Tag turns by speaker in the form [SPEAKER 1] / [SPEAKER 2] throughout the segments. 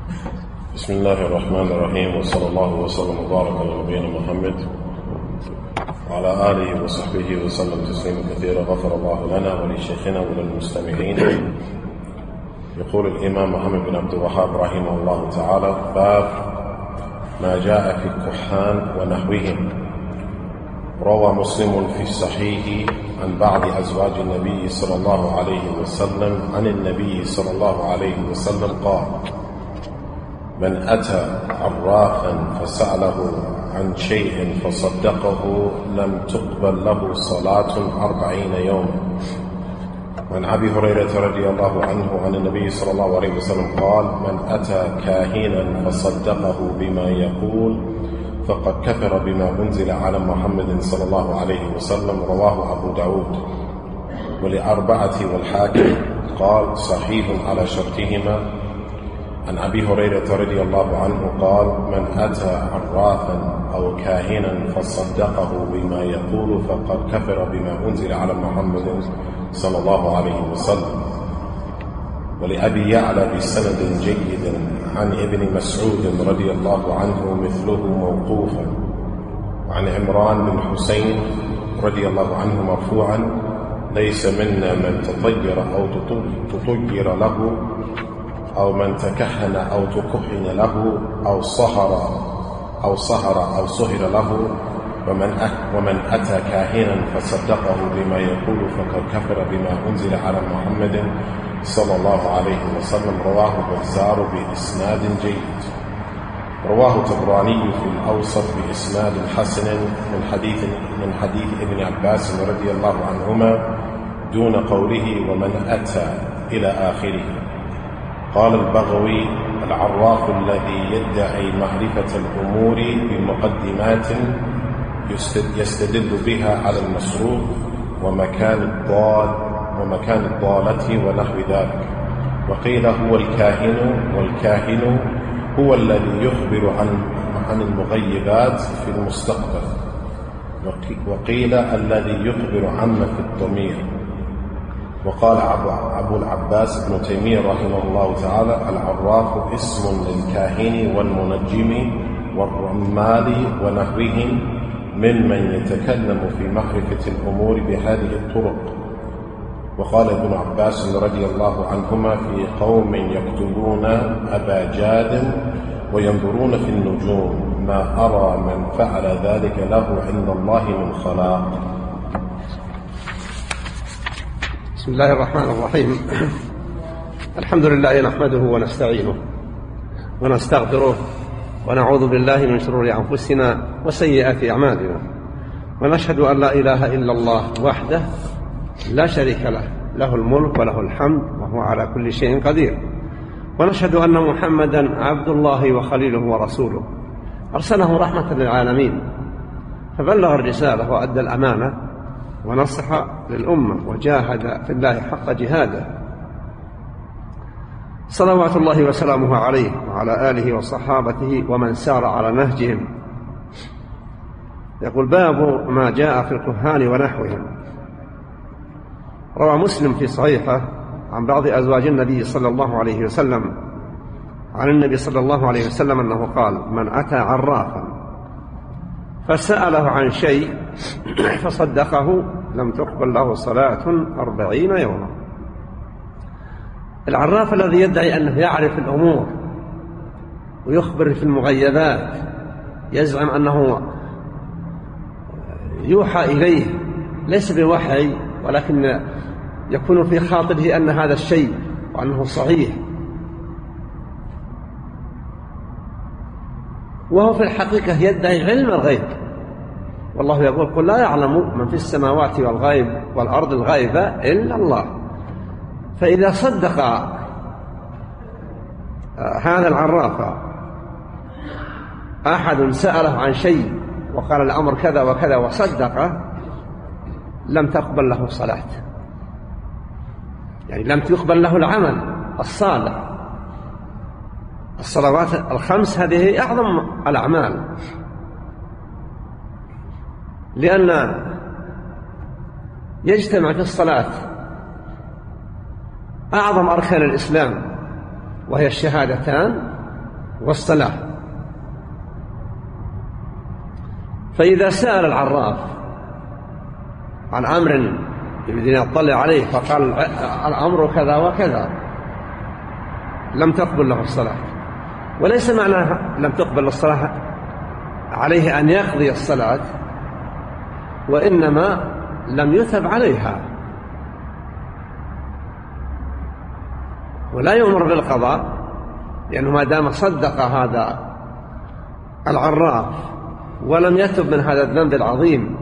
[SPEAKER 1] بسم الله الرحمن الرحيم، وصلى الله وسلم وبارك على نبينا محمد وعلى آله وصحبه وسلم تسليما كثيرا. غفر الله لنا ولشيخنا وللمستمعين. يقول الإمام محمد بن عبد الوهاب رحمه الله تعالى: باب ما جاء في الكهان ونحوهم. روى مسلم في الصحيح عن بعض أزواج النبي صلى الله عليه وسلم عن النبي صلى الله عليه وسلم قال: من أتى عرافا فسأله عن شيء فصدقه لم تقبل له صلاة 40 يوما. وعن أبي هريرة رضي الله عنه عن النبي صلى الله عليه وسلم قال: من أتى كاهنا فصدقه بما يقول فقد كفر بما أنزل على محمد صلى الله عليه وسلم. رواه أبو داود ولأربعة والحاكم. قال: صحيح على شرطهما. عن أبي هريرة رضي الله عنه قال: من أتى عرافا أو كاهنا فصدقه بما يقول فقد كفر بما أنزل على محمد صلى الله عليه وسلم. ولأبي يعلى بسند جيد عن ابن مسعود رضي الله عنه مثله موقوفا. وعن عمران بن حسين رضي الله عنه مرفوعا: ليس منا من تطير أو تطير له، أو من تكهن أو تكهن له، أو صهر أو صهر له. ومن أتى كاهنا فصدقه بما يقول فقد كفر بما أنزل على محمد صلى الله عليه وسلم. رواه البزار بإسناد جيد. رواه الطبراني في الأوسط بإسناد حسن من حديث ابن عباس رضي الله عنهما دون قوله ومن أتى إلى آخره. قال البغوي: العراف الذي يدعي معرفة الأمور بمقدمات يستدل بها على المسروق ومكان الضالة ونحو ذلك. وقيل هو الكاهن، والكاهن هو الذي يخبر عن المغيبات في المستقبل. وقيل الذي يخبر عما في الضمير. وقال أبو العباس ابن تيمية رحمه الله تعالى: العراف اسم للكاهن والمنجم والرمال ونحوهم ممن يتكلم في معرفة الأمور بهذه الطرق. وقال ابن عباس رضي الله عنهما: في قوم يكتبون أباجاد وينظرون في النجوم، ما أرى من فعل ذلك له عند الله من خلاق.
[SPEAKER 2] بسم الله الرحمن الرحيم. الحمد لله نحمده ونستعينه ونستغفره ونعوذ بالله من شرور أنفسنا وسيئات أعمالنا، ونشهد أن لا إله إلا الله وحده لا شريك له، له الملك وله الحمد وهو على كل شيء قدير. ونشهد أن محمدا عبد الله وخليله ورسوله، أرسله رحمة للعالمين، فبلغ الرسالة وأدى الأمانة ونصح للأمة وجاهد في الله حق جهاده، صلوات الله وسلامه عليه وعلى آله وصحابته ومن سار على نهجهم. يقول: باب ما جاء في الكهان ونحوهم. روى مسلم في صحيحه عن بعض أزواج النبي صلى الله عليه وسلم عن النبي صلى الله عليه وسلم أنه قال: من أتى عرافا فسأله عن شيء فصدقه لم تقبل له صلاة 40 يوما. العراف الذي يدعي أنه يعرف الأمور ويخبر في المغيبات، يزعم أنه يوحى إليه، ليس بوحي ولكن يكون في خاطره أن هذا الشيء وأنه صحيح، وهو في الحقيقة يدعي علم الغيب. والله يقول: قل لا يعلم من في السماوات والغيب والأرض الغيب إلا الله. فإذا صدق هذا العراف أحد سأله عن شيء وقال الأمر كذا وكذا وصدقه، لم تقبل له صلاة، يعني لم تقبل له العمل الصالح. الصلوات الخمس هذه أعظم الأعمال، لأن يجتمع في الصلاة أعظم أركان الإسلام وهي الشهادتان والصلاة. فإذا سأل العراف عن أمر يريد أن يطلع عليه فقال الأمر كذا وكذا، لم تقبل له الصلاة. وليس معناها لم تقبل الصلاة عليه أن يقضي الصلاة، وإنما لم يثب عليها، ولا يؤمر بالقضاء، لأنه ما دام صدق هذا العراف ولم يتب من هذا الذنب العظيم،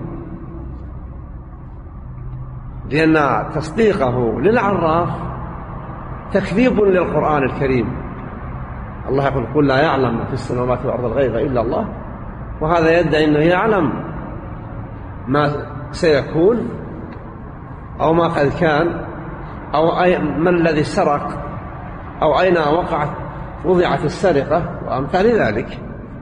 [SPEAKER 2] لأن تصديقه للعراف تكذيب للقرآن الكريم. الله يقول قل لا يعلم ما في السماوات والأرض الغيب إلا الله، وهذا يدعي أنه يعلم ما سيكون أو ما قد كان أو ما الذي سرق أو أين وضعت السرقة وأمثال ذلك.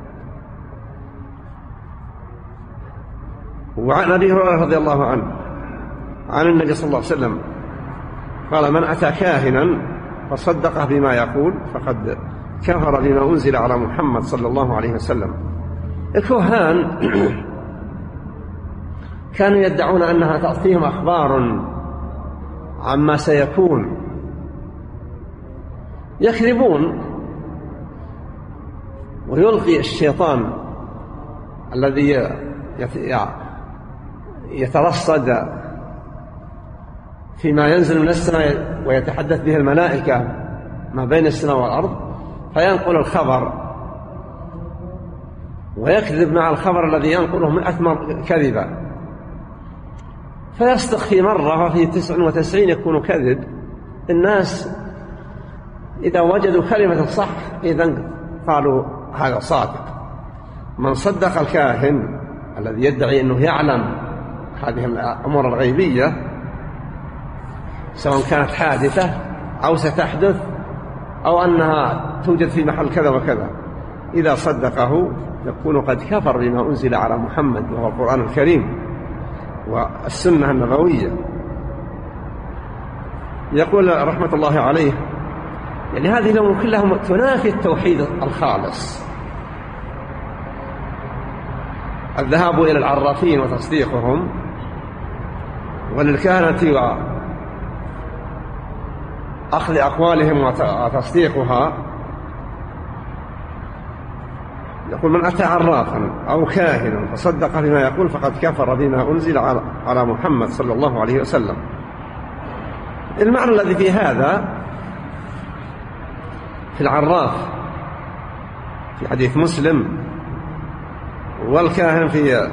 [SPEAKER 2] وعن أبي هريرة رضي الله عنه عن النبي صلى الله عليه وسلم قال من أتى كاهنا فصدقه بما يقول فقد كفر بما أنزل على محمد صلى الله عليه وسلم. الكهان كانوا يدعون أنها تعطيهم أخبار عما سيكون، يكذبون، ويلقي الشيطان الذي يترصد فيما ينزل من السماء ويتحدث به الملائكة ما بين السماء والأرض، فينقل الخبر ويكذب مع الخبر الذي ينقله 100 كذبة، فيصدق في مرة وفي 99 يكون كذب. الناس إذا وجدوا كلمة صح إذن قالوا هذا صادق. من صدق الكاهن الذي يدعي أنه يعلم هذه الأمور الغيبية سواء كانت حادثة أو ستحدث أو أنها توجد في محل كذا وكذا، إذا صدقه يكون قد كفر بما أنزل على محمد وهو القرآن الكريم والسنة النبوية. يقول رحمة الله عليه يعني هذه الأمور كلها تنافي التوحيد الخالص. الذهاب إلى العرافين وتصديقهم، وللكهنة وأخذ أقوالهم وتصديقها. يقول من أتى عرافا أو كاهنا فصدق بما يقول فقد كفر بما أنزل على محمد صلى الله عليه وسلم. المعنى الذي في هذا في العراف في حديث مسلم، والكاهن في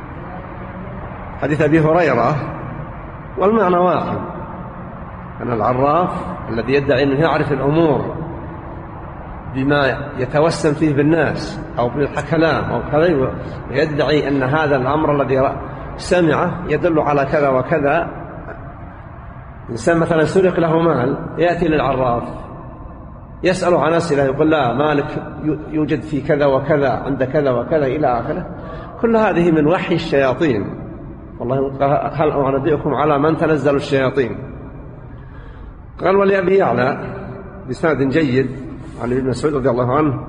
[SPEAKER 2] حديث أبي هريرة، والمعنى واحد، أن العراف الذي يدعي أنه يعرف الأمور بما يتوسم فيه بالناس أو بالكلام أو كذا، ويدعي أن هذا الأمر الذي سمعه يدل على كذا وكذا. إنسان مثلا سرق له مال يأتي للعراف يسأل عن أسئلة، يقول لا مالك يوجد في كذا وكذا عند كذا وكذا إلى آخره. كل هذه من وحي الشياطين. والله هل أنبئكم على من تنزل الشياطين؟ قال ولأبي يعلى بسند جيد عن ابن مسعود رضي الله عنه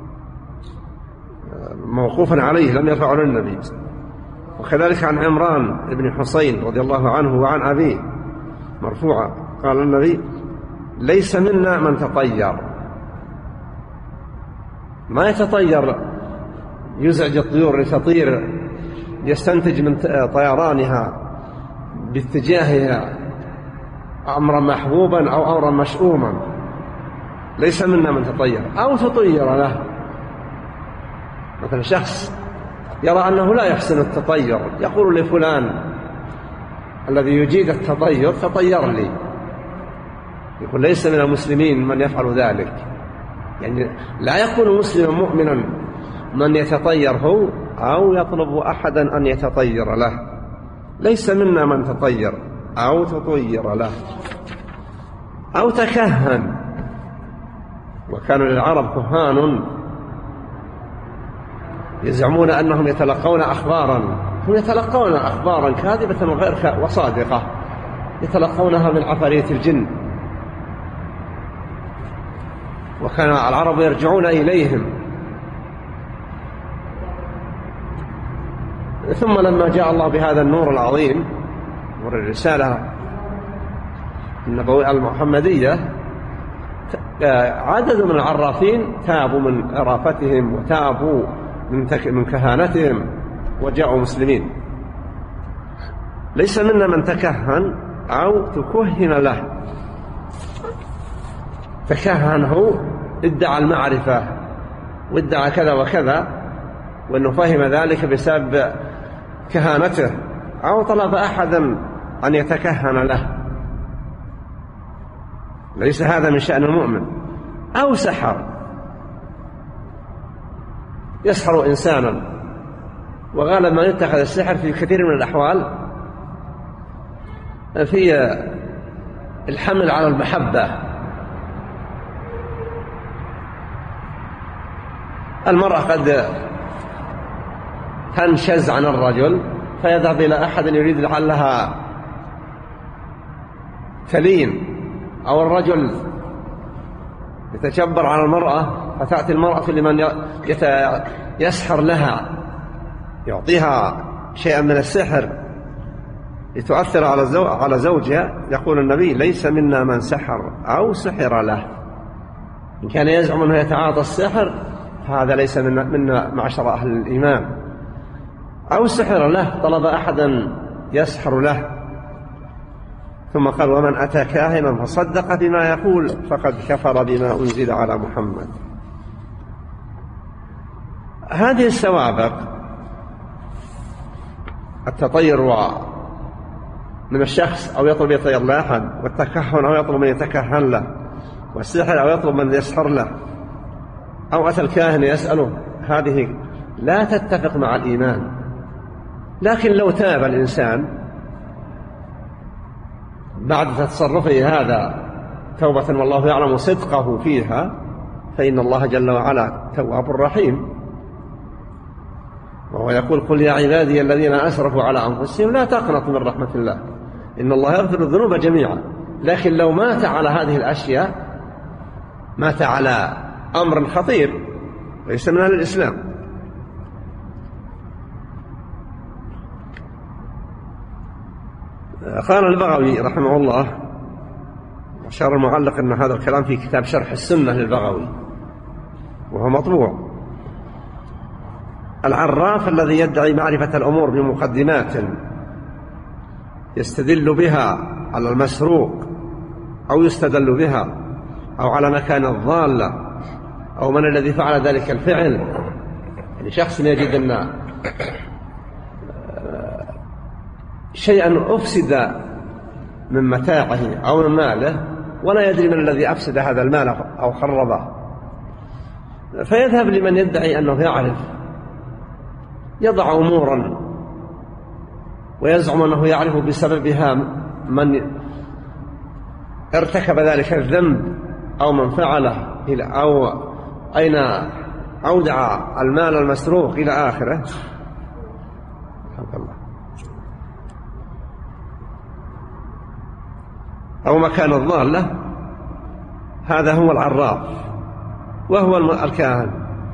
[SPEAKER 2] موقوفا عليه لم يرفعه للنبي، وكذلك عن عمران بن حسين رضي الله عنه وعن أبيه مرفوعا قال النبي ليس منا من تطير. ما يتطير يزعج الطيور لتطير يستنتج من طيرانها باتجاهها أمرا محبوبا أو أمرا مشؤوما. ليس منا من تطير أو تطير له. مثلا شخص يرى أنه لا يحسن التطير يقول لفلان الذي يجيد التطير تطير لي، يقول ليس من المسلمين من يفعل ذلك. يعني لا يكون مسلما مؤمنا من يتطير هو أو يطلب أحدا أن يتطير له. ليس منا من تطير أو تطير له أو تكهن. وكان للعرب كهان يزعمون أنهم يتلقون أخبارا، هم يتلقون أخبارا كاذبة وغير وصادقة، يتلقونها من عفاريت الجن. وكان العرب يرجعون إليهم. ثم لما جاء الله بهذا النور العظيم والرسالة النبوية المحمدية، عدد من العرافين تابوا من عرافتهم وتابوا من كهانتهم وجاءوا مسلمين. ليس منا من تكهن أو تكهن له. تكهن هو ادعى المعرفة وادعى كذا وكذا، وأنه فهم ذلك بسبب كهانته، أو طلب أحدا أن يتكهن له. ليس هذا من شأن المؤمن. أو سحر، يسحر إنسانا، وغالبا ما يتخذ السحر في كثير من الأحوال في الحمل على المحبة. المرأة قد تنشز عن الرجل فيذهب إلى أحد يريد لعلها تلين، أو الرجل يتجبر على المرأة فتأتي المرأة لمن يسحر لها، يعطيها شيئا من السحر لتؤثر على زوجها. يقول النبي: ليس منا من سحر أو سحر له. إن كان يزعم أنه يتعاطى السحر هذا ليس منا معشر أهل الإيمان. أو سحر له، طلب أحدا يسحر له. ثم قال: ومن أتى كاهنا فصدق بما يقول فقد كفر بما أنزل على محمد. هذه السوابق، التطير من الشخص أو يطلب يطير لأحد، والتكهن أو يطلب من يتكهن له، والسحر أو يطلب من يسحر له، أو أتى الكاهن يسأله، هذه لا تتفق مع الإيمان. لكن لو تاب الإنسان بعد تصرفه هذا توبة والله يعلم صدقه فيها، فإن الله جل وعلا تواب رحيم. وهو يقول: قل يا عبادي الذين أسرفوا على أنفسهم لا تقنطوا من رحمة الله إن الله يغفر الذنوب جميعا. لكن لو مات على هذه الأشياء، مات على أمر خطير ليس من أهل الإسلام. قال البغوي رحمه الله، أشار المعلق أن هذا الكلام في كتاب شرح السنة للبغوي وهو مطبوع: العراف الذي يدعي معرفة الأمور بمقدمات يستدل بها على المسروق، أو يستدل بها، أو على مكان الضالة، أو من الذي فعل ذلك الفعل. يعني شخص يجد أن شيئا أفسد من متاعه أو من ماله ولا يدري من الذي أفسد هذا المال أو خربه، فيذهب لمن يدعي أنه يعرف، يضع أمورا ويزعم أنه يعرف بسببها من ارتكب ذلك الذنب أو من فعله، أو أين أودع المال المسروق إلى آخره. أو مكان الضالة. هذا هو العراف وهو الكاهن.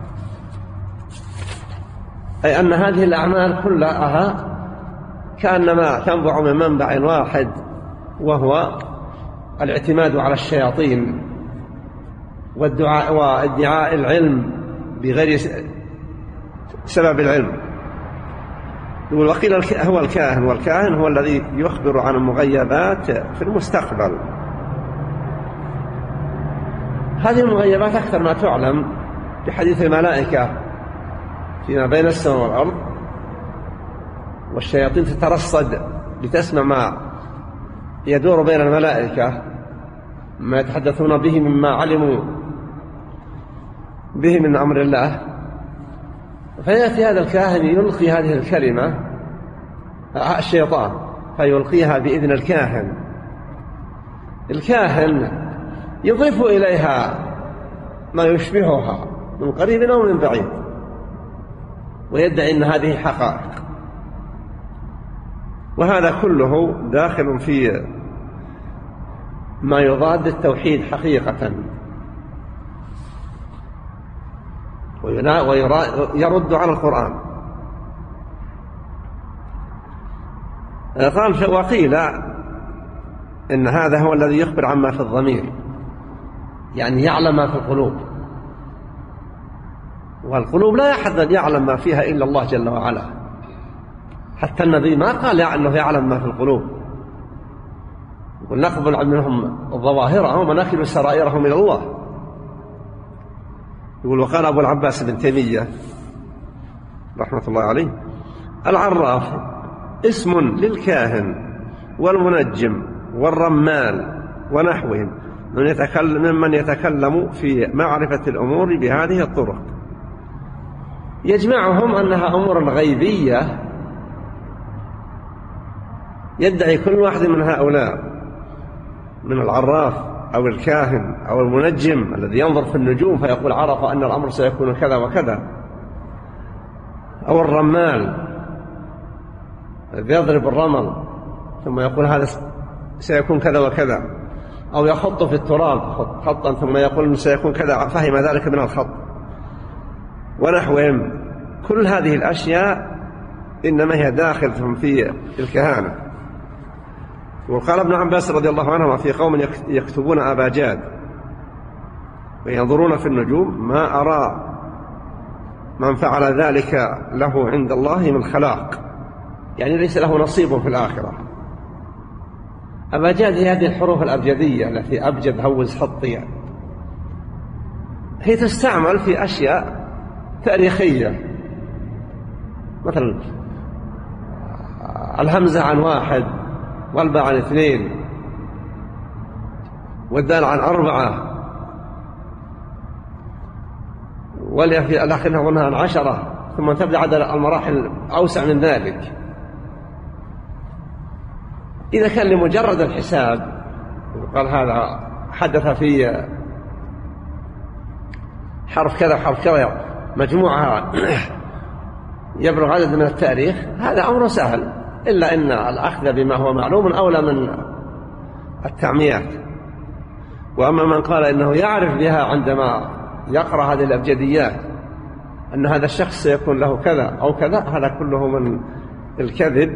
[SPEAKER 2] أي أن هذه الأعمال كلها كأنما تنبع من منبع واحد، وهو الاعتماد على الشياطين وادعاء العلم بغير سبب العلم. وقيل هو الكاهن، والكاهن هو الذي يخبر عن المغيبات في المستقبل. هذه المغيبات أكثر ما تعلم بحديث الملائكة فيما بين السماء والأرض، والشياطين تترصد لتسمع ما يدور بين الملائكة، ما يتحدثون به مما علموا به من أمر الله. فيأتي هذا الكاهن يلقي هذه الكلمة، الشيطان، فيلقيها بإذن الكاهن. الكاهن يضيف إليها ما يشبهها من قريب أو من بعيد، ويدعي أن هذه حقائق. وهذا كله داخل في ما يضاد التوحيد حقيقة. ويرد على القرآن. قال وقيل إن هذا هو الذي يخبر عما في الضمير، يعني يعلم ما في القلوب، والقلوب لا أحد يعلم ما فيها إلا الله جل وعلا. حتى النبي ما قال أنه يعلم ما في القلوب، يقول نقبل منهم ظواهرهم ونكل سرائرهم إلى الله. يقول وقال أبو العباس بن تيمية رحمة الله عليه: العراف اسم للكاهن والمنجم والرمال ونحوهم ممن يتكلم في معرفة الأمور بهذه الطرق، يجمعهم أنها أمور غيبية يدعي كل واحد من هؤلاء من العراف أو الكاهن أو المنجم الذي ينظر في النجوم فيقول عرف أن الأمر سيكون كذا وكذا، أو الرمال الذي يضرب الرمل ثم يقول هذا سيكون كذا وكذا، أو يخط في التراب خطا ثم يقول سيكون كذا، فهم ذلك من الخط ونحوهم. كل هذه الأشياء إنما هي داخل في الكهانة. وقال ابن عباس رضي الله عنهما في قوم يكتبون أباجاد وينظرون في النجوم: ما أرى من فعل ذلك له عند الله من خلاق، يعني ليس له نصيب في الآخرة. أباجاد هي هذه الحروف الأبجدية التي أبجد هوز حطية، هي تستعمل في أشياء تاريخية، مثلا الهمزة عن 1 والباء عن 2 والدال عن 4 والياء في الآخر نظنها عن 10، ثم تبدأ عدد المراحل أوسع من ذلك. إذا كان لمجرد الحساب قال هذا حدث في حرف كذا حرف كذا مجموعها يبلغ عدد من التاريخ، هذا أمر سهل، إلا أن الأخذ بما هو معلوم أولى من التعميات. وأما من قال إنه يعرف بها عندما يقرأ هذه الأبجديات أن هذا الشخص سيكون له كذا أو كذا، هذا كله من الكذب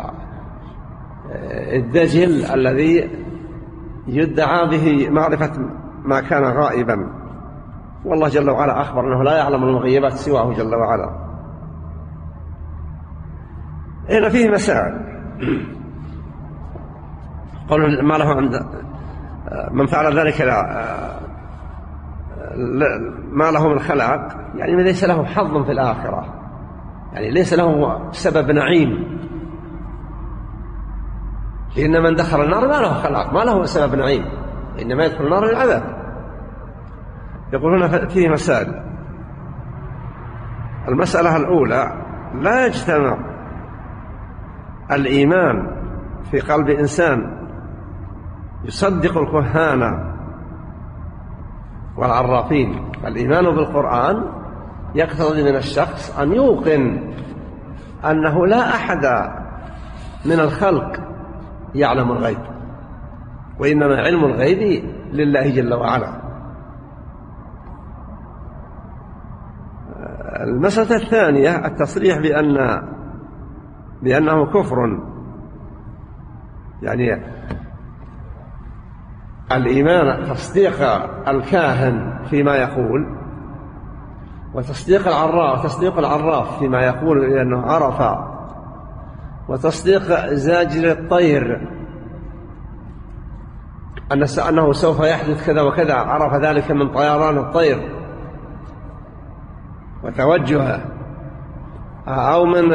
[SPEAKER 2] والدجل الذي يدعى به معرفة ما كان غائبا، والله جل وعلا أخبر أنه لا يعلم المغيبات سواه جل وعلا. هنا فيه مسائل. قالوا ما له عند من فعل ذلك ما له من خلاق، يعني ليس له حظ في الآخرة، يعني ليس له سبب نعيم، لأن من دخل النار ما له خلاق، ما له سبب نعيم، إنما يدخل النار للعذاب. يقولون فيه مسائل. المسألة الأولى: لا يجتمع الإيمان في قلب إنسان يصدق الكهانة والعرافين. الإيمان بالقرآن يقتضي من الشخص أن يوقن أنه لا أحد من الخلق يعلم الغيب، وإنما علم الغيب لله جل وعلا. المسألة الثانية: التصريح بأنه كفر، يعني الإيمان تصديق الكاهن فيما يقول، وتصديق العراف فيما يقول لأنه عرف، وتصديق زاجر الطير أنه سوف يحدث كذا وكذا، عرف ذلك من طيران الطير وتوجهه، أو من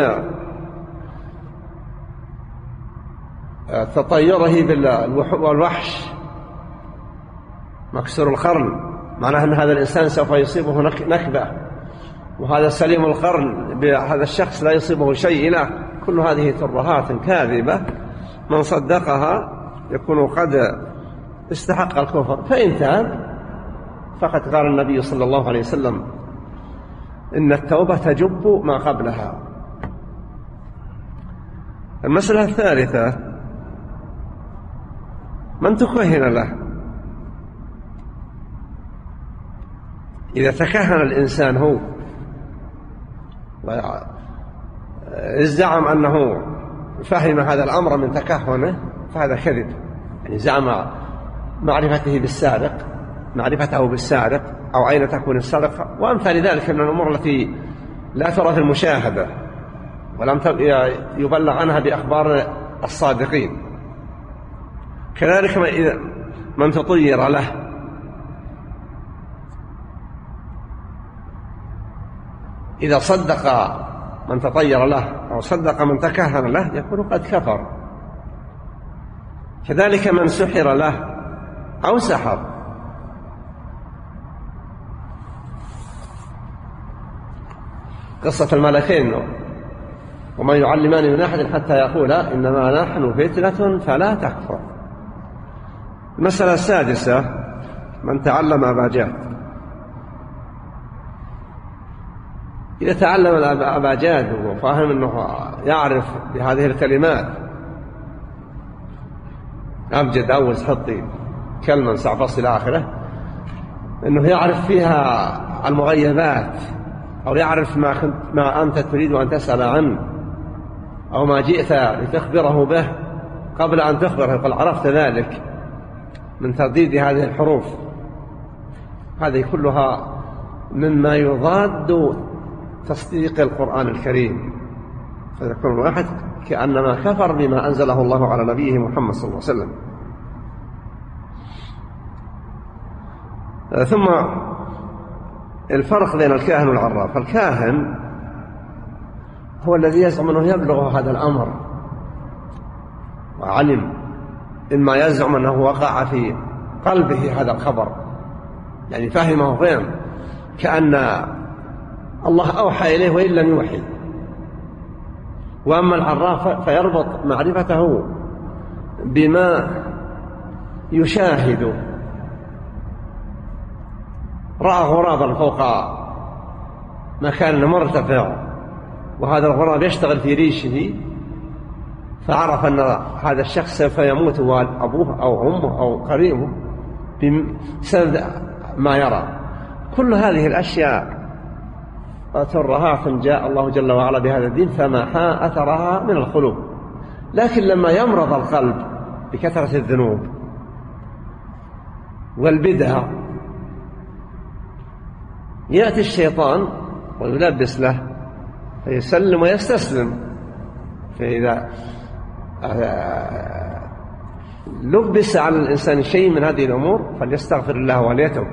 [SPEAKER 2] تطيره بالوحش مكسور القرن، معناه أن هذا الإنسان سوف يصيبه نكبة، وهذا سليم القرن بهذا الشخص لا يصيبه شيء له. كل هذه ترهات كاذبة، من صدقها يكون قد استحق الكفر، فإن تاب فقد قال النبي صلى الله عليه وسلم: إن التوبة تجب ما قبلها. المسألة الثالثة: من تكهن له. إذا تكهن الإنسان هو زعم أنه فهم هذا الأمر من تكهنه، فهذا كذب. يعني زعم معرفته بالسارق أو أين تكون السرقة وأمثال ذلك من الأمور التي لا ترى في المشاهدة ولم يبلغ عنها بأخبار الصادقين. كذلك من تطير له، إذا صدق من تطير له أو صدق من تكهن له يكون قد كفر. كذلك من سحر له أو سحر. قصة الملكين وما يعلمان من أحد حتى يقولا إنما نحن فتنة فلا تكفر. المسألة السادسة من تعلم أباجاد. إذا تعلم الأباجاد وفاهم أنه يعرف بهذه الكلمات أبجد أوز حطي كلمة سعفص إلى آخره، أنه يعرف فيها المغيبات أو يعرف ما أنت تريد أن تسأل عنه أو ما جئت لتخبره به قبل أن تخبره، يقول عرفت ذلك من ترديد هذه الحروف. هذه كلها مما يضاد تصديق القرآن الكريم، فيكون الواحد كأنما كفر بما أنزله الله على نبيه محمد صلى الله عليه وسلم. ثم الفرق بين الكاهن والعراف. الكاهن هو الذي يزعم أنه يبلغ هذا الأمر وعلم، إما يزعم أنه وقع في قلبه هذا الخبر، يعني فهمه فهم كأن الله أوحى إليه وإن لم يوحي. وأما العراف فيربط معرفته بما يشاهد. رأى غرابا فوق مكان مرتفع وهذا الغراب يشتغل في ريشه، فعرف أن هذا الشخص سوف يموت أبوه أو أمه أو قريبه بسبب ما يرى. كل هذه الأشياء ترهات جاء الله جل وعلا بهذا الدين فمحى أثرها من القلوب. لكن لما يمرض القلب بكثرة الذنوب والبدع يأتي الشيطان ويلبس له فيسلم ويستسلم. فإذا لبس على الإنسان شيء من هذه الأمور فليستغفر الله وليتوب.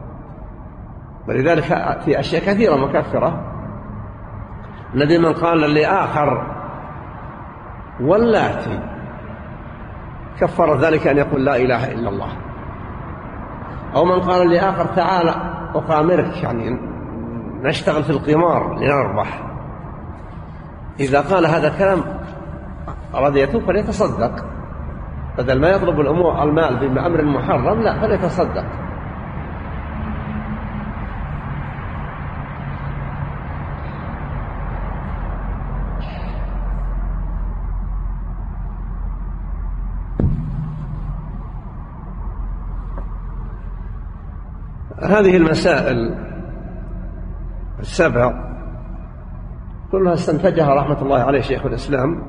[SPEAKER 2] ولذلك في أشياء كثيرة مكفرة. الذي من قال لآخر واللاتي كفر ذلك أن يقول لا إله إلا الله، أو من قال لآخر تعالى أقامرك، يعني نشتغل في القمار لنربح. إذا قال هذا الكلام أراد يتوب فليتصدق، بدل ما يطلب المال بأمر محرم لا فليتصدق. هذه المسائل السبع كلها استنتجها رحمة الله عليه شيخ الإسلام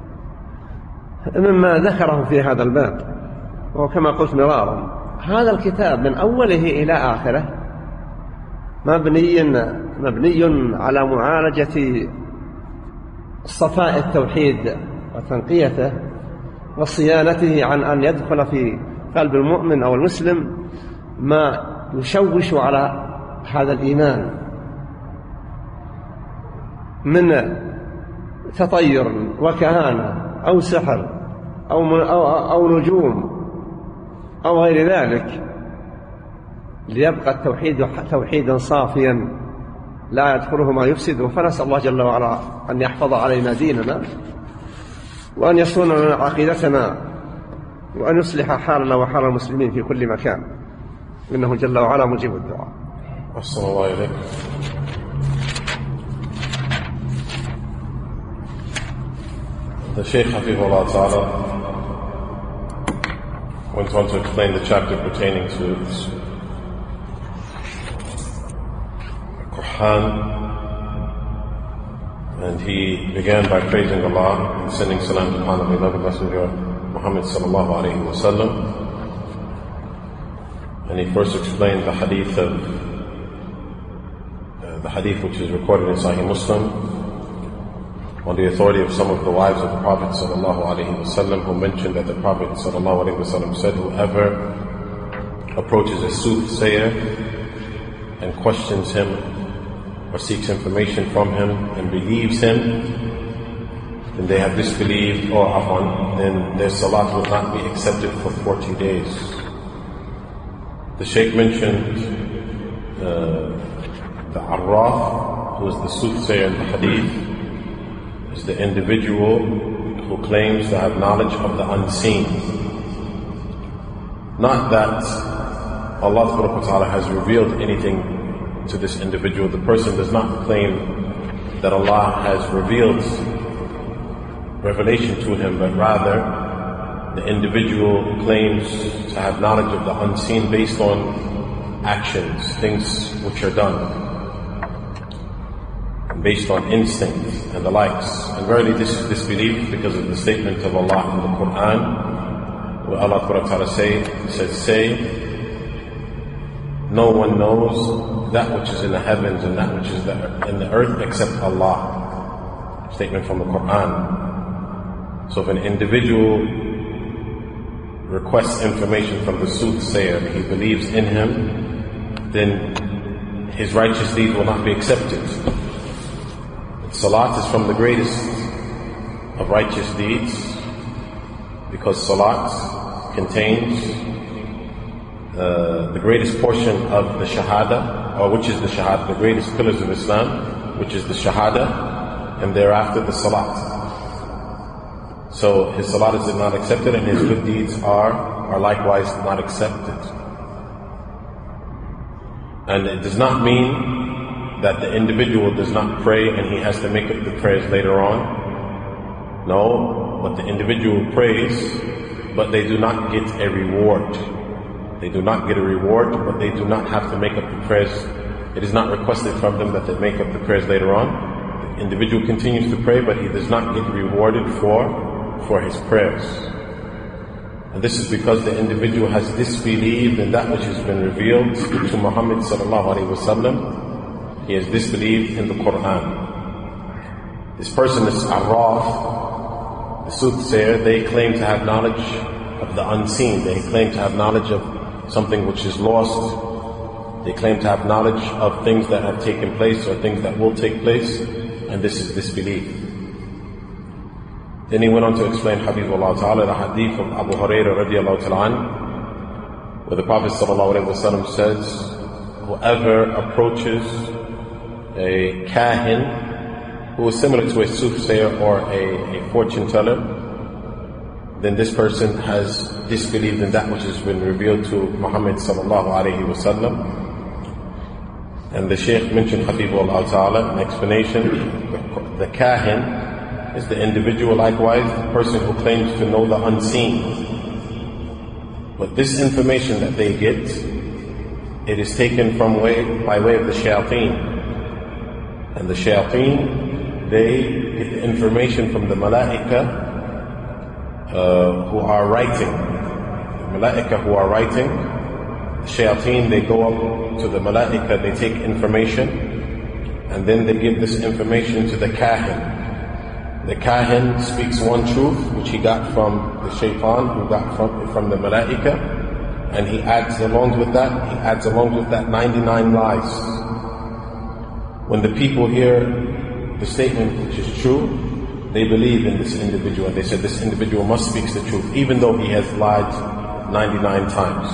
[SPEAKER 2] مما ذكره في هذا الباب. وكما قلت مرارا هذا الكتاب من أوله إلى آخره مبني على معالجة صفاء التوحيد وتنقيته وصيانته عن أن يدخل في قلب المؤمن أو المسلم ما يشوش على هذا الإيمان من تطير وكهانة أو سحر أو نجوم أو غير ذلك، ليبقى التوحيد توحيدا صافيا لا يدخله ما يفسده. فنسأل الله جل وعلا أن يحفظ علينا ديننا وأن يصون لنا عقيدتنا وأن يصلح حالنا وحال المسلمين في كل مكان، إنه جل وعلا مجيب الدعاء.
[SPEAKER 1] أحسن الله إليك. The Shaykh Hafizahullah Ta'ala went on to explain the chapter pertaining to Quhan And he began by praising Allah and sending salam upon the beloved Messenger Muhammad sallallahu alayhi wa sallam. And he first explained the hadith which is recorded in Sahih Muslim on the authority of some of the wives of the Prophet sallallahu alayhi wa sallam, who mentioned that the Prophet sallallahu alayhi wa sallam said, whoever approaches a soothsayer and questions him or seeks information from him and believes him, then they have disbelieved, then their salat will not be accepted for 40 days. The Shaykh mentioned the Arraf, who is the soothsayer in the hadith, is the individual who claims to have knowledge of the unseen. Not that Allah subhanahu wa ta'ala has revealed anything to this individual. The person does not claim that Allah has revealed revelation to him, but rather the individual claims to have knowledge of the unseen based on actions, things which are done, and based on instinct and the likes. And verily this is disbelief because of the statement of Allah in the Quran, where Allah subhanahu wa ta'ala says, no one knows that which is in the heavens and that which is in the earth except Allah. Statement from the Quran. So if an individual requests information from the soothsayer and he believes in him, then his righteous deeds will not be accepted. Salat is from the greatest of righteous deeds, because salat contains the greatest portion of the shahada, or which is the shahada, the greatest pillars of Islam, which is the shahada, and thereafter the salat. So his salat is not accepted, and his good deeds are likewise not accepted. And it does not mean that the individual does not pray and he has to make up the prayers later on. No, but the individual prays, but they do not get a reward. They do not get a reward, but they do not have to make up the prayers. It is not requested from them that they make up the prayers later on. The individual continues to pray, but he does not get rewarded for his prayers. And this is because the individual has disbelieved in that which has been revealed to Muhammad sallallahu alaihi wasallam. He has disbelieved in the Quran. This person is Arraf, the soothsayer. They claim to have knowledge of the unseen. They claim to have knowledge of something which is lost. They claim to have knowledge of things that have taken place or things that will take place, and this is disbelief. Then he went on to explain, Habibullah Ta'ala, the hadith of Abu Hurairah radiallahu ta'ala, where the Prophet sallallahu alayhi wa sallam says, whoever approaches a kahin, who is similar to a soothsayer or a fortune teller, then this person has disbelieved in that which has been revealed to Muhammad sallallahu alayhi wa sallam. And the Shaykh mentioned, Habibullah Ta'ala, an explanation. The kahin is the individual, likewise, the person who claims to know the unseen. But this information that they get, it is taken by way of the shayateen. And the shayateen, they get the information from the malaika who are writing. The malaika who are writing, the shayateen, they go up to the malaika, they take information, and then they give this information to the kahin. The kahin speaks one truth, which he got from the shaitan, who got from the malaika, and he adds along with that 99 lies. When the people hear the statement which is true, they believe in this individual, and they said this individual must speak the truth, even though he has lied 99 times.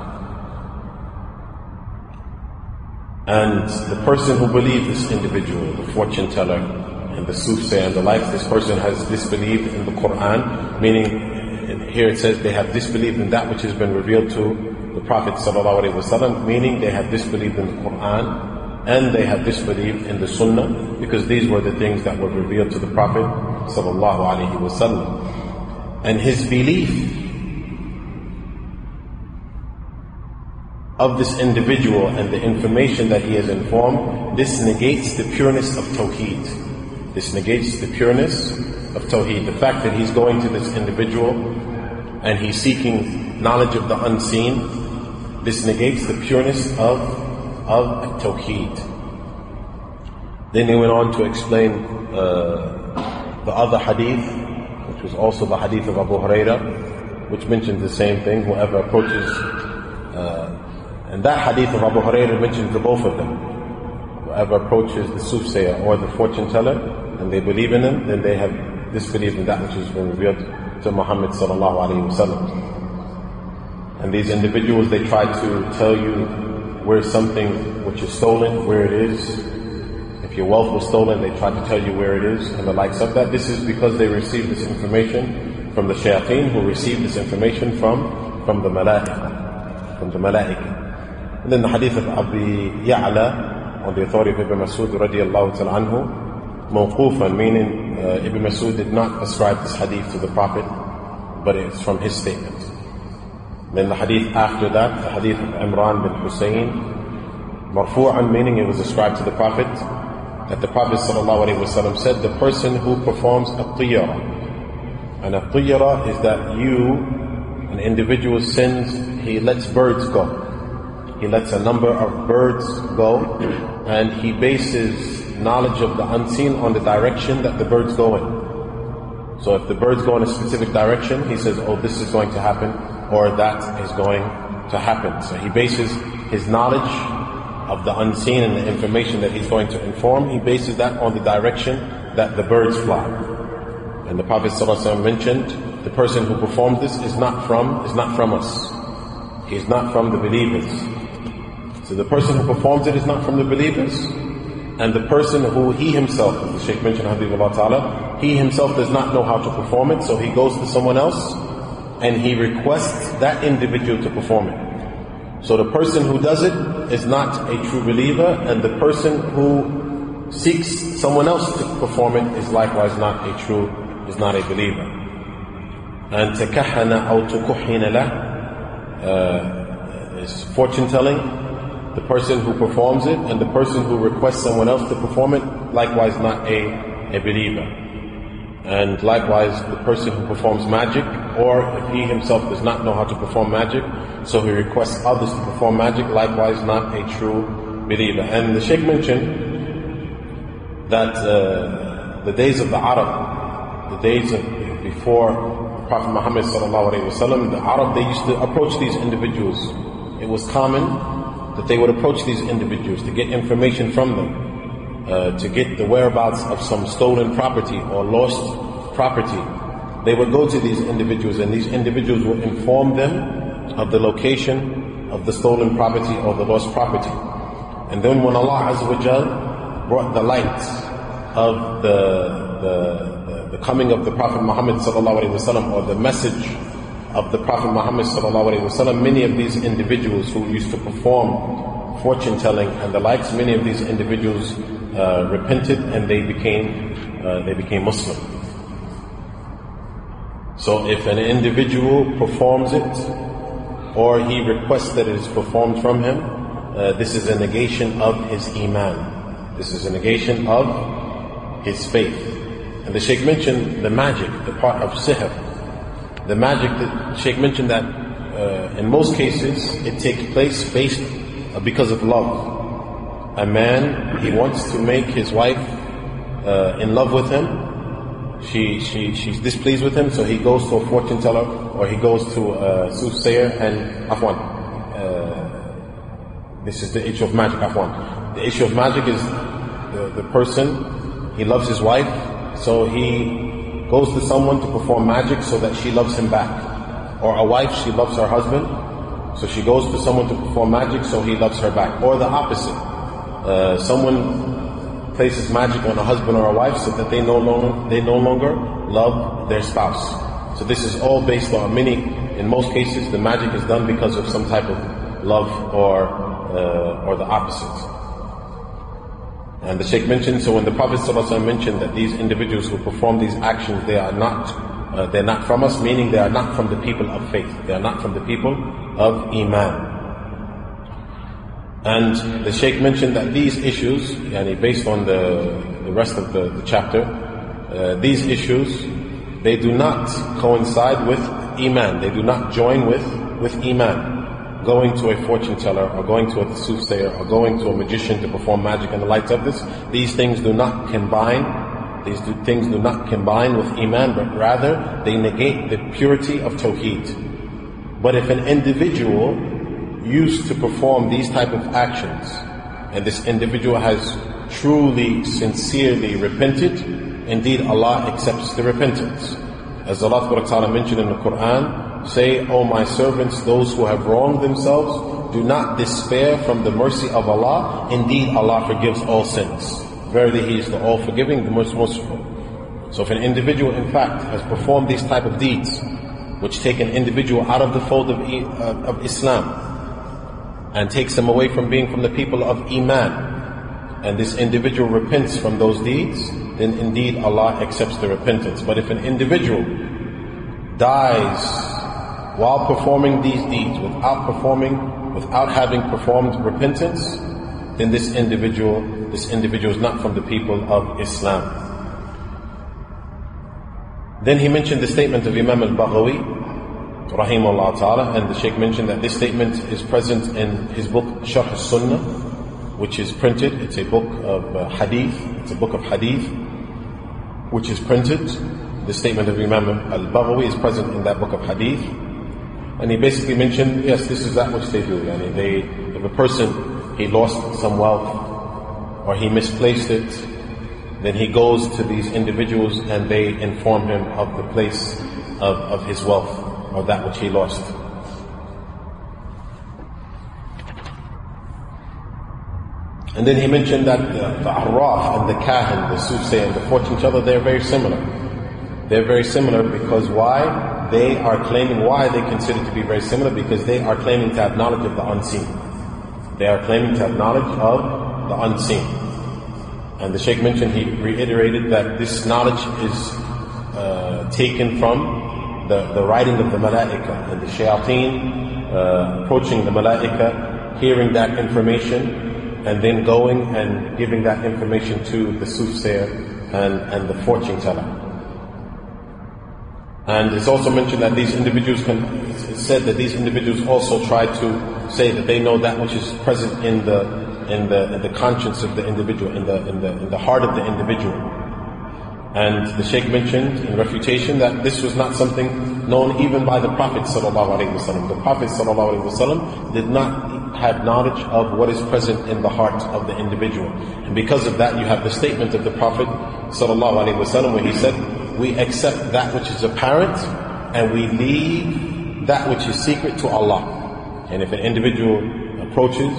[SPEAKER 1] And the person who believed this individual, the fortune teller and the soothsayer and the likes, this person has disbelieved in the Quran, meaning here it says they have disbelieved in that which has been revealed to the Prophet sallallahu alaihi wasallam, meaning they have disbelieved in the Quran and they have disbelieved in the Sunnah, because these were the things that were revealed to the Prophet sallallahu alaihi wasallam. And his belief of this individual and the information that he has informed, this negates the pureness of Tawheed. This negates the pureness of Tawheed. The fact that he's going to this individual and he's seeking knowledge of the unseen, this negates the pureness of Tawheed. Then they went on to explain the other hadith, which was also the hadith of Abu Hurairah, which mentions the same thing. Whoever approaches, and that hadith of Abu Hurairah mentions the both of them. Whoever approaches the soothsayer or the fortune teller, and they believe in him, then they have disbelieved in that which has been revealed to Muhammad sallallahu alaihi wasallam. And these individuals, they try to tell you where something which is stolen, where it is. If your wealth was stolen, they try to tell you where it is, and the likes of that. This is because they received this information from the shayateen, who received this information from the malaika, And then the hadith of Abi Ya'la, on the authority of Ibn Masud radiallahu ta'ala anhu, mawqufan, meaning Ibn Masud did not ascribe this hadith to the Prophet, but it's from his statement. Then the hadith after that, the hadith of Imran bin Hussein, marfu'an, meaning it was ascribed to the Prophet, that the Prophet ﷺ said, the person who performs a tiyara, and a tiyara is that an individual sends, he lets birds go. He lets a number of birds go, and he bases knowledge of the unseen on the direction that the birds go in. So if the birds go in a specific direction, he says, oh, this is going to happen, or that is going to happen. So he bases his knowledge of the unseen and the information that he's going to inform, he bases that on the direction that the birds fly. And the Prophet ﷺ mentioned, the person who performs this is not from us. He's not from the believers. So the person who performs it is not from the believers. And the person who he himself, as the Shaykh mentioned, Habibullah Ta'ala, he himself does not know how to perform it, so he goes to someone else and he requests that individual to perform it. So the person who does it is not a true believer, and the person who seeks someone else to perform it is likewise not a believer. And takahana aw tukuhina lah is fortune telling. The person who performs it and the person who requests someone else to perform it, likewise not a believer. And likewise, the person who performs magic, or if he himself does not know how to perform magic, so he requests others to perform magic, likewise not a true believer. And the Shaykh mentioned that the days of the Arab, the days of before Prophet Muhammad sallallahu alaihi wasallam, the Arab, they used to approach these individuals. It was common that they would approach these individuals to get information from them. To get the whereabouts of some stolen property or lost property. They would go to these individuals, and these individuals would inform them of the location of the stolen property or the lost property. And then when Allah Azza wa Jal brought the light of the coming of the Prophet Muhammad sallallahu alaihi wasallam, or the message of the Prophet Muhammad sallallahu alaihi wasallam, many of these individuals who used to perform fortune telling and the likes, many of these individuals repented and they became Muslim. So if an individual performs it, or he requests that it is performed from him, this is a negation of his iman. This is a negation of his faith. And the Shaykh mentioned the magic, the part of sihr. The magic, the Shaykh mentioned that in most cases it takes place because of love. A man, he wants to make his wife in love with him. She's displeased with him, so he goes to a fortune teller, or he goes to a soothsayer, and this is the issue of magic, The issue of magic is the person, he loves his wife, so he goes to someone to perform magic so that she loves him back. Or a wife, she loves her husband, so she goes to someone to perform magic so he loves her back. Or the opposite. Someone places magic on a husband or a wife so that they no longer love their spouse. So this is all based on in most cases, the magic is done because of some type of love or the opposite. And the Shaykh mentioned, so when the Prophet ﷺ mentioned that these individuals who perform these actions, they're not from us, meaning they are not from the people of faith. They are not from the people of Iman. And the Shaykh mentioned that these issues, based on the the rest of the chapter, these issues, they do not coincide with Iman. They do not join with Iman. Going to a fortune teller, or going to a soothsayer, or going to a magician to perform magic and the likes of this, these things do not combine. These things do not combine with Iman, but rather they negate the purity of Tawheed. But if an individual used to perform these type of actions, and this individual has truly, sincerely repented, indeed Allah accepts the repentance. As Allah Ta'ala mentioned in the Quran, say, O my servants, those who have wronged themselves, do not despair from the mercy of Allah. Indeed, Allah forgives all sins. Verily, He is the all-forgiving, the most merciful. So if an individual, in fact, has performed these type of deeds, which take an individual out of the fold of Islam, and takes him away from being from the people of Iman, and this individual repents from those deeds, then indeed Allah accepts the repentance. But if an individual dies while performing these deeds, without having performed repentance, then this individual is not from the people of Islam. Then he mentioned the statement of Imam al-Baghawi, rahimahullah ta'ala, and the Shaykh mentioned that this statement is present in his book Sharh al-Sunnah, which is printed. It's a book of hadith. It's a book of hadith, which is printed. The statement of Imam al-Baghawi is present in that book of hadith. And he basically mentioned, yes, this is that which they do. If a person, he lost some wealth, or he misplaced it, then he goes to these individuals and they inform him of the place of his wealth, or that which he lost. And then he mentioned that the Arraf and the Kahin, the soothsayer and the fortune teller, they're very similar. They're very similar because why? They are claiming, why they consider to be very similar? Because they are claiming to have knowledge of the unseen. They are claiming to have knowledge of the unseen. And the Shaykh mentioned, he reiterated that this knowledge is taken from the writing of the Malaika, and the Shayateen approaching the Malaika, hearing that information, and then going and giving that information to the soothsayer and the fortune teller. And it's also mentioned that these individuals it's said that these individuals also try to say that they know that which is present in the conscience of the individual, in the heart of the individual. And the Shaykh mentioned in refutation that this was not something known even by the Prophet ﷺ. The Prophet ﷺ did not have knowledge of what is present in the heart of the individual. And because of that, you have the statement of the Prophet ﷺ where he said, we accept that which is apparent and we leave that which is secret to Allah. And if an individual approaches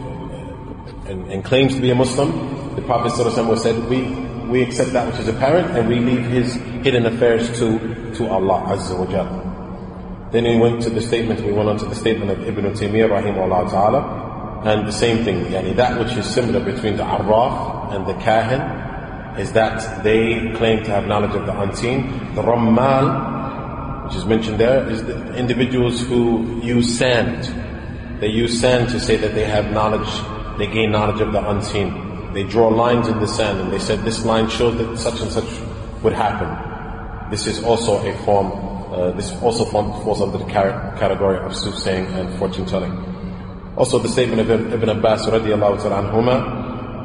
[SPEAKER 1] and claims to be a Muslim, the Prophet ﷺ said, we accept that which is apparent and we leave his hidden affairs to Allah Azza wa Jalla. Then we went on to the statement of Ibn Taymiyyah rahimahullah ta'ala, and the same thing, that which is similar between the Arraf and the Kahin is that they claim to have knowledge of the unseen. The Rammal, which is mentioned there, is the individuals who use sand. They use sand to say that they have knowledge, they gain knowledge of the unseen. They draw lines in the sand and they said this line shows that such and such would happen. This is also a form, falls under the category of soothsaying and fortune telling. Also the statement of Ibn Abbas radiallahu ta'ala anhuma,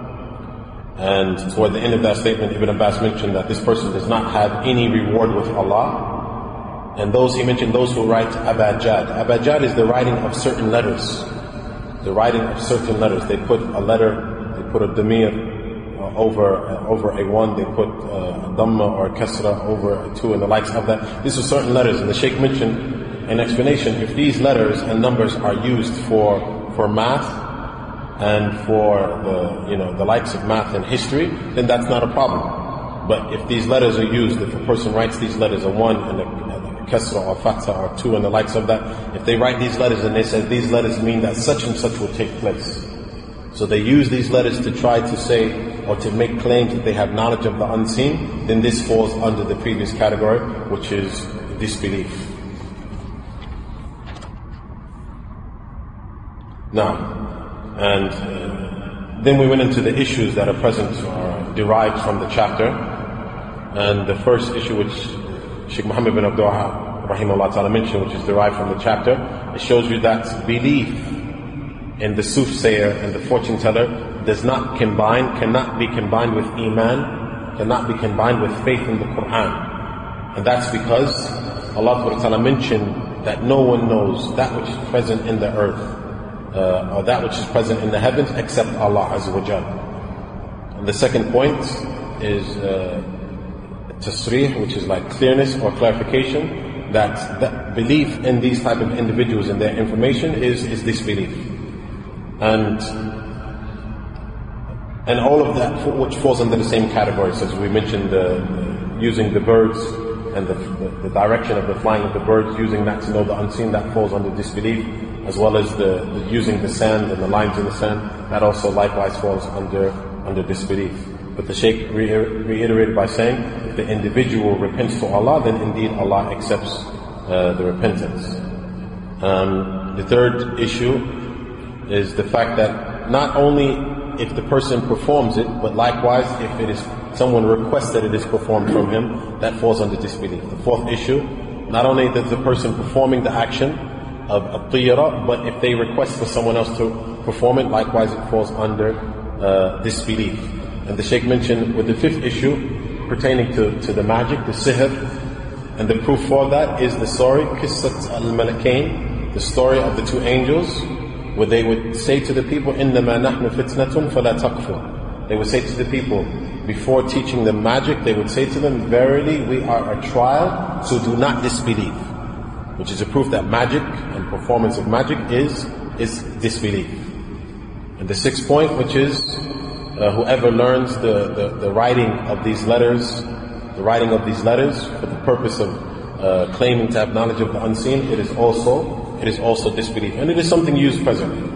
[SPEAKER 1] and toward the end of that statement, Ibn Abbas mentioned that this person does not have any reward with Allah. And he mentioned those who write abajad. Abajad is the writing of certain letters. The writing of certain letters. They put a letter, they put a damir over a one, they put a dhamma or a kasra over a two, and the likes of that. These are certain letters. And the Shaykh mentioned an explanation, if these letters and numbers are used for math, and for the likes of math and history, then that's not a problem. But if these letters are used, if a person writes these letters, a one and a kasra or fatha or two and the likes of that, if they write these letters and they say these letters mean that such and such will take place, so they use these letters to try to say or to make claims that they have knowledge of the unseen, then this falls under the previous category, which is disbelief. Now, and then we went into the issues that are present, or derived from the chapter. And the first issue which Sheikh Muhammad bin Abdul Wahhab rahimahullah ta'ala mentioned, which is derived from the chapter, it shows you that belief in the soothsayer and the fortune teller cannot be combined with iman, cannot be combined with faith in the Quran. And that's because Allah ta'ala mentioned that no one knows that which is present in the earth or that which is present in the heavens except Allah Azza wa Jal. And the second point is tasrih, which is like clearness or clarification, that belief in these type of individuals and their information is disbelief. And all of that which falls under the same category, so as we mentioned, using the birds and the direction of the flying of the birds, using that to know the unseen, that falls under disbelief, as well as the using the sand and the lines in the sand, that also likewise falls under disbelief. But the Shaykh reiterated by saying, if the individual repents to Allah, then indeed Allah accepts the repentance. The third issue is the fact that not only if the person performs it, but likewise if it is someone requests that it is performed from him, that falls under disbelief. The fourth issue, not only does the person performing the action of at-tiyara, but if they request for someone else to perform it, likewise it falls under disbelief. And the Shaykh mentioned with the fifth issue pertaining to the magic, the sihr, and the proof for that is the story, Qissat al-Malakain, the story of the two angels, where they would say to the people, إِنَّمَا نَحْنُ فِتْنَةٌ فَلَا تَكْفُرْ. They would say to the people, before teaching them magic, they would say to them, verily we are a trial, so do not disbelieve. Which is a proof that magic and performance of magic is disbelief. And the sixth point, which is whoever learns the writing of these letters, for the purpose of claiming to have knowledge of the unseen, it is also disbelief. And it is something used presently.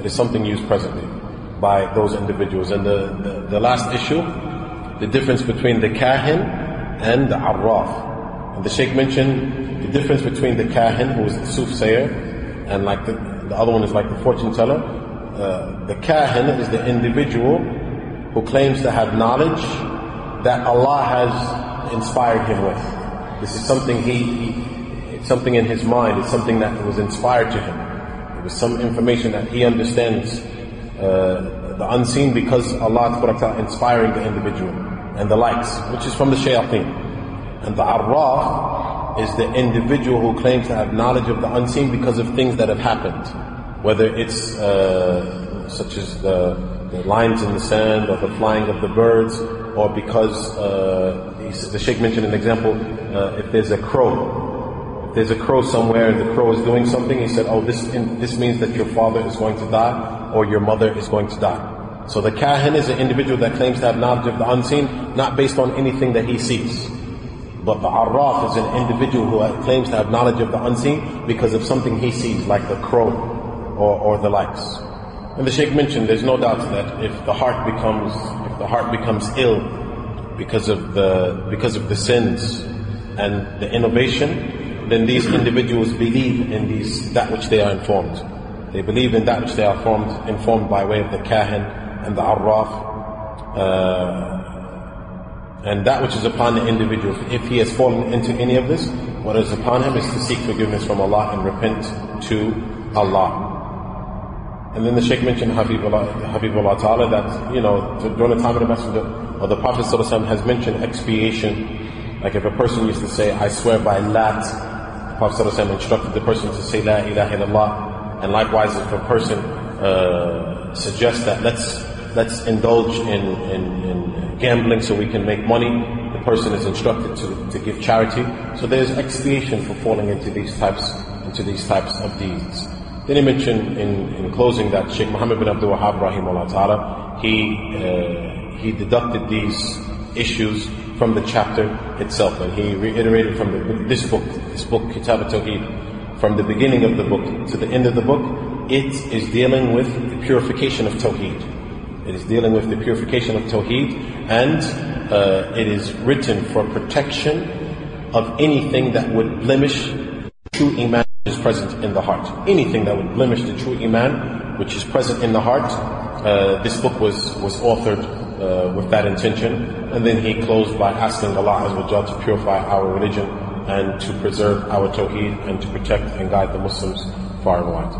[SPEAKER 1] By those individuals. And the last issue, the difference between the kahin and the arraf. And the Shaykh mentioned the difference between the kahin, who is the soothsayer, and like the other one is like the fortune teller. The kahin is the individual who claims to have knowledge that Allah has inspired him with. This is something it's something in his mind, it's something that was inspired to him. It was some information that he understands the unseen because Allah inspiring the individual and the likes, which is from the shayateen. And the arraf is the individual who claims to have knowledge of the unseen because of things that have happened, whether it's such as the lines in the sand or the flying of the birds, or because the Shaykh mentioned an example, if there's a crow somewhere and the crow is doing something, he said, this means that your father is going to die or your mother is going to die. So the kahin is an individual that claims to have knowledge of the unseen, not based on anything that he sees. But the arraf is an individual who claims to have knowledge of the unseen because of something he sees, like the crow or the likes. And the Shaykh mentioned there's no doubt that if the heart becomes ill because of the sins and the innovation, then these individuals believe in that which they are informed. They believe in that which they are informed by way of the kahin and the arraf, and that which is upon the individual. If he has fallen into any of this, what is upon him is to seek forgiveness from Allah and repent to Allah. And then the Shaykh mentioned Habibullah Ta'ala that, during the time of the Messenger, or the Prophet ﷺ has mentioned expiation. Like if a person used to say, I swear by Lat, the Prophet ﷺ instructed the person to say La ilaha illallah. And likewise, if a person suggests that let's indulge in gambling so we can make money, the person is instructed to give charity. So there's expiation for falling into these types of deeds. Then he mentioned in closing that Sheikh Muhammad bin Abdul Wahhab rahimahullah ta'ala, he deducted these issues from the chapter itself, and he reiterated from this book Kitab al-Tawheed, from the beginning of the book to the end of the book, it is dealing with the purification of Tawheed. It is dealing with the purification of Tawheed, and it is written for protection of anything that would blemish true Iman is present in the heart. Anything that would blemish the true Iman which is present in the heart. This book was authored with that intention, and then he closed by asking Allah Azza wa Jalla to purify our religion and to preserve our tawheed and to protect and guide the Muslims far and wide.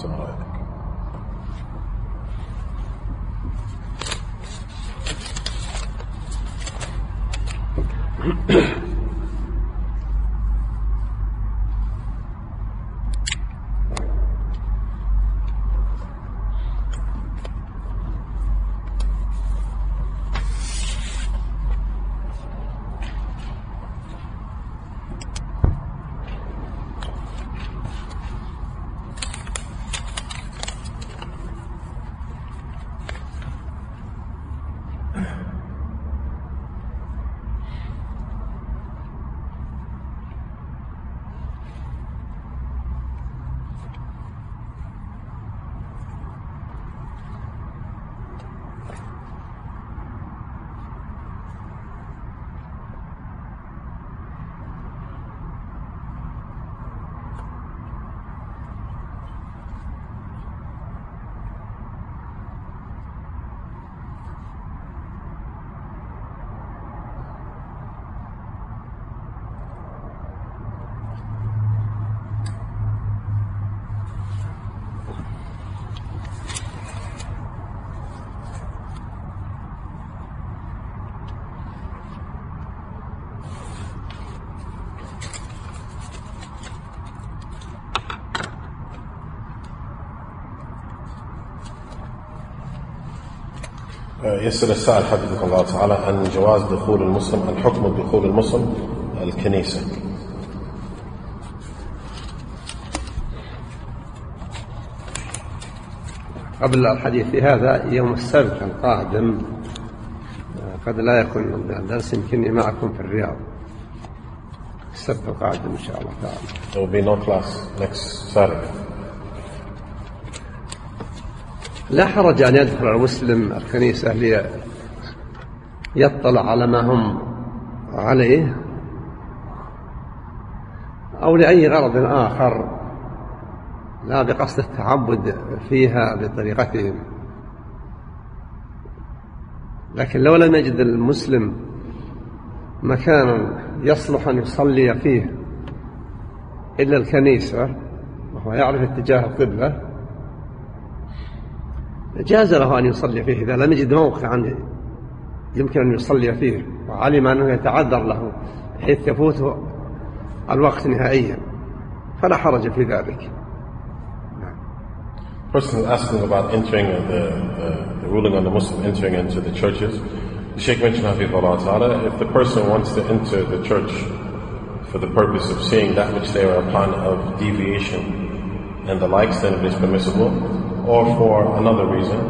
[SPEAKER 1] يسأل السائل حفظك الله تعالى عن جواز دخول المسلم، عن حكم دخول المسلم الكنيسة.
[SPEAKER 2] قبل الحديث في هذا، يوم السبت القادم قد لا يكون الدرس يمكنني معكم في الرياض. السبت القادم إن شاء الله تعالى.
[SPEAKER 1] There will be no class next Saturday.
[SPEAKER 2] لا حرج أن يدخل المسلم الكنيسة ليطلع على ما هم عليه أو لأي غرض آخر، لا بقصد التعبد فيها بطريقتهم. لكن لو لم يجد المسلم مكانا يصلح أن يصلي فيه إلا الكنيسة وهو يعرف اتجاه القبلة، جاز له أن يصلي فيه إذا لم يجد موقعا يمكن أن يصلي فيه وعلم أنه يتعذر له حيث يفوته الوقت نهائيا، فلا حرج في ذلك.
[SPEAKER 1] Person is asking about entering the ruling on the Muslim entering into the churches. The Sheikh mentioned, Hafizullah Ta'ala, if the person wants to enter the church for the purpose of seeing that which they are upon of deviation and the likes, then it is permissible. Or for another reason,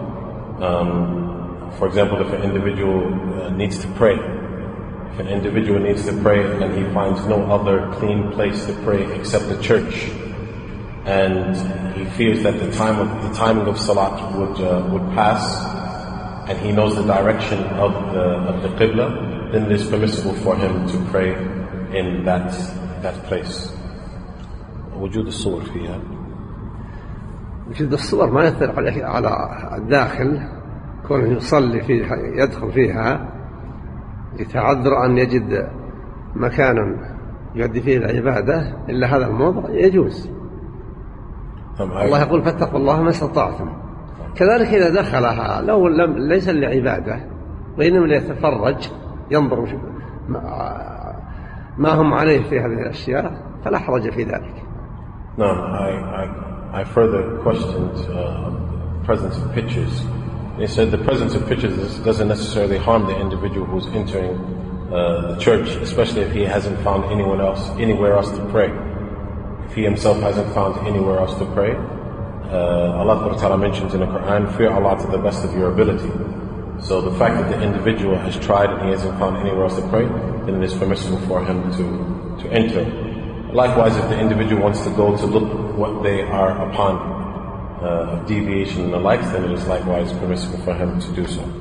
[SPEAKER 1] for example, if an individual needs to pray, if an individual needs to pray and he finds no other clean place to pray except the church, and he fears that the timing of salat would pass, and he knows the direction of the qibla, then it is permissible for him to pray in that place. وجود الصور فيها.
[SPEAKER 2] وجود الصور ما يأثر على الداخل، كونه يصلي فيها يدخل فيها يتعذر أن يجد مكانا يؤدي فيه العبادة إلا هذا الموضع يجوز. الله يقول فاتقوا الله ما استطعتم. كذلك إذا دخلها لو ليس لعبادة وإنما ليتفرج ينظر ما هم عليه في هذه الأشياء فلا حرج في ذلك.
[SPEAKER 1] No, I further questioned presence of pictures. He said the presence of pictures doesn't necessarily harm the individual who's entering the church, especially if he hasn't found anywhere else to pray. If he himself hasn't found anywhere else to pray, Allah Ta'ala mentions in the Quran, fear Allah to the best of your ability. So the fact that the individual has tried and he hasn't found anywhere else to pray, then it is permissible for him to enter. Likewise, if the individual wants to go to look what they are upon of deviation and the likes, then it is likewise permissible for him to do so.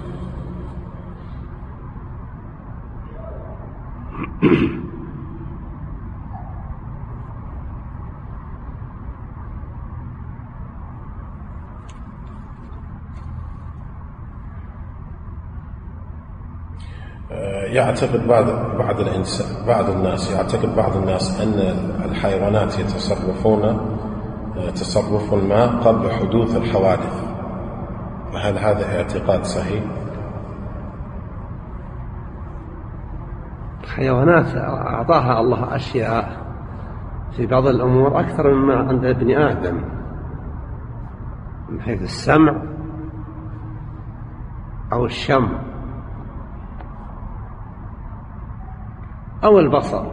[SPEAKER 1] يعتقد بعض الناس أن الحيوانات يتصرفون تصرف ما قبل حدوث الحوادث، وهل هذا اعتقاد صحيح؟
[SPEAKER 2] الحيوانات أعطاها الله أشياء في بعض الأمور أكثر مما عند ابن آدم، من حيث السمع أو الشم أو البصر،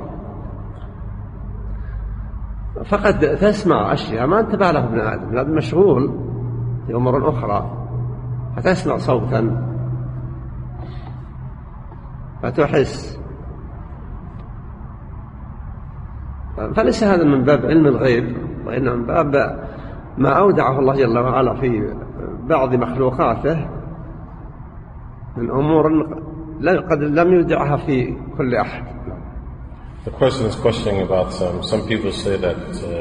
[SPEAKER 2] فقد تسمع أشياء ما انتبه له ابن آدم، لأنه مشغول في أمور أخرى، فتسمع صوتا فتحس، فليس هذا من باب علم الغيب، وإنما من باب ما أودعه الله جل وعلا في بعض مخلوقاته من أمور قد لم يودعها في كل أحد.
[SPEAKER 1] The question is questioning about some people say that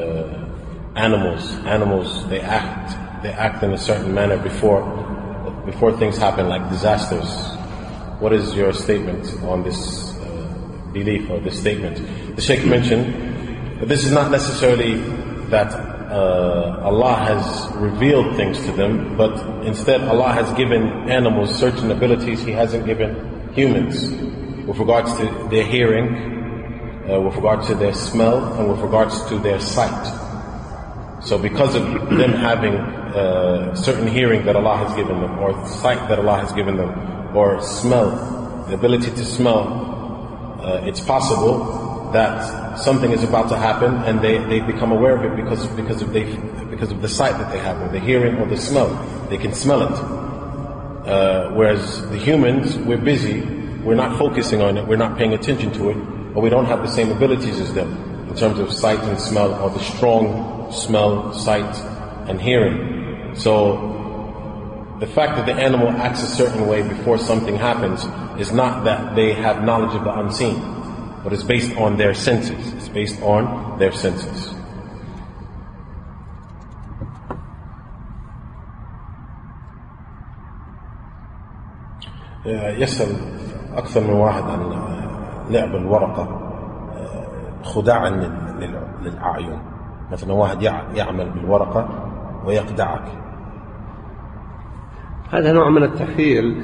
[SPEAKER 1] animals they act in a certain manner before things happen, like disasters. What is your statement on this belief or this statement? The Sheikh mentioned that this is not necessarily that Allah has revealed things to them, but instead Allah has given animals certain abilities He hasn't given humans, with regards to their hearing, with regards to their smell, and with regards to their sight. So because of them having certain hearing that Allah has given them, or sight that Allah has given them, or smell, the ability to smell, it's possible that something is about to happen and they become aware of it because of the sight that they have, or the hearing or the smell. They can smell it. Whereas the humans, we're busy, we're not focusing on it, we're not paying attention to it, but we don't have the same abilities as them in terms of sight and smell, or the strong smell, sight, and hearing. So the fact that the animal acts a certain way before something happens is not that they have knowledge of the unseen, but it's based on their senses. It's based on their senses. يسأل أكثر من واحد عن لعب الورقة خداعا للأعين. مثلا واحد يعمل بالورقة ويخدعك.
[SPEAKER 2] هذا نوع من التخيل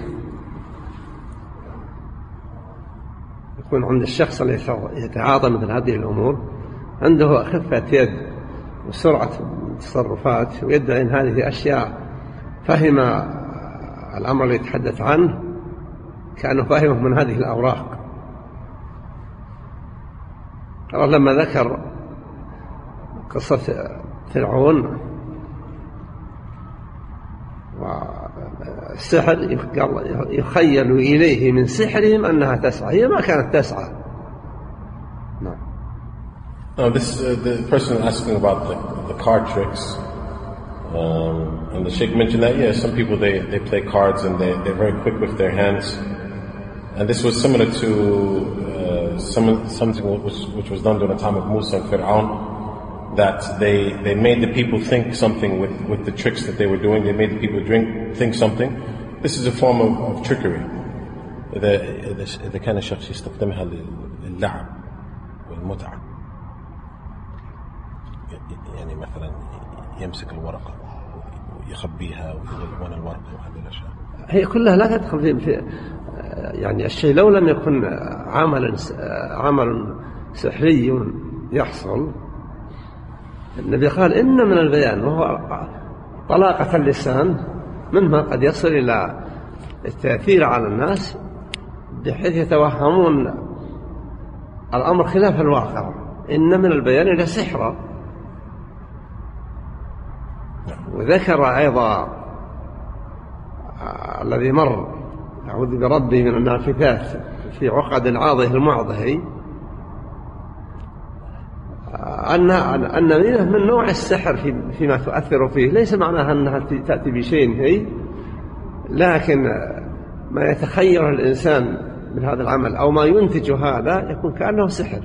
[SPEAKER 2] يكون عند الشخص اللي يتعاطى مثل هذه الأمور، عنده خفة يد وسرعة تصرفات، ويدعي أن هذه أشياء فهم الأمر اللي يتحدث عنه كأنه فاهمه من هذه الأوراق. لما ذكر قصة فرعون والسحر يخيل إليه من سحرهم أنها تسعى، هي ما كانت تسعى. نعم.
[SPEAKER 1] The person asking about the card tricks, and the Sheikh mentioned that some people they play cards and they're very quick with their hands, and this was similar to something which was done during the time of Musa and Fir'aun, that they made the people think something with the tricks that they were doing. They made the people think something. This is a form of trickery. إذا كان الشخص يستخدمها للعب والمتعة، يعني مثلا يمسك الورقة ويخبيها ويغلقون الورقة وهذه الأشياء،
[SPEAKER 2] هي كلها لا تدخل في يعني الشيء لو لم يكن عمل سحري يحصل. النبي قال إن من البيان، وهو طلاقة اللسان، منها قد يصل إلى التأثير على الناس بحيث يتوهمون الأمر خلاف الواقع. إن من البيان لسحرا. وذكر أيضا الذي مر أعوذ بربي من النافثات في عقد العاضه المعضه، أن من نوع السحر فيما تؤثر فيه، ليس معناها أنها تأتي بشيء هي، لكن ما يتخير الإنسان من هذا العمل أو ما ينتج هذا يكون كأنه سحر.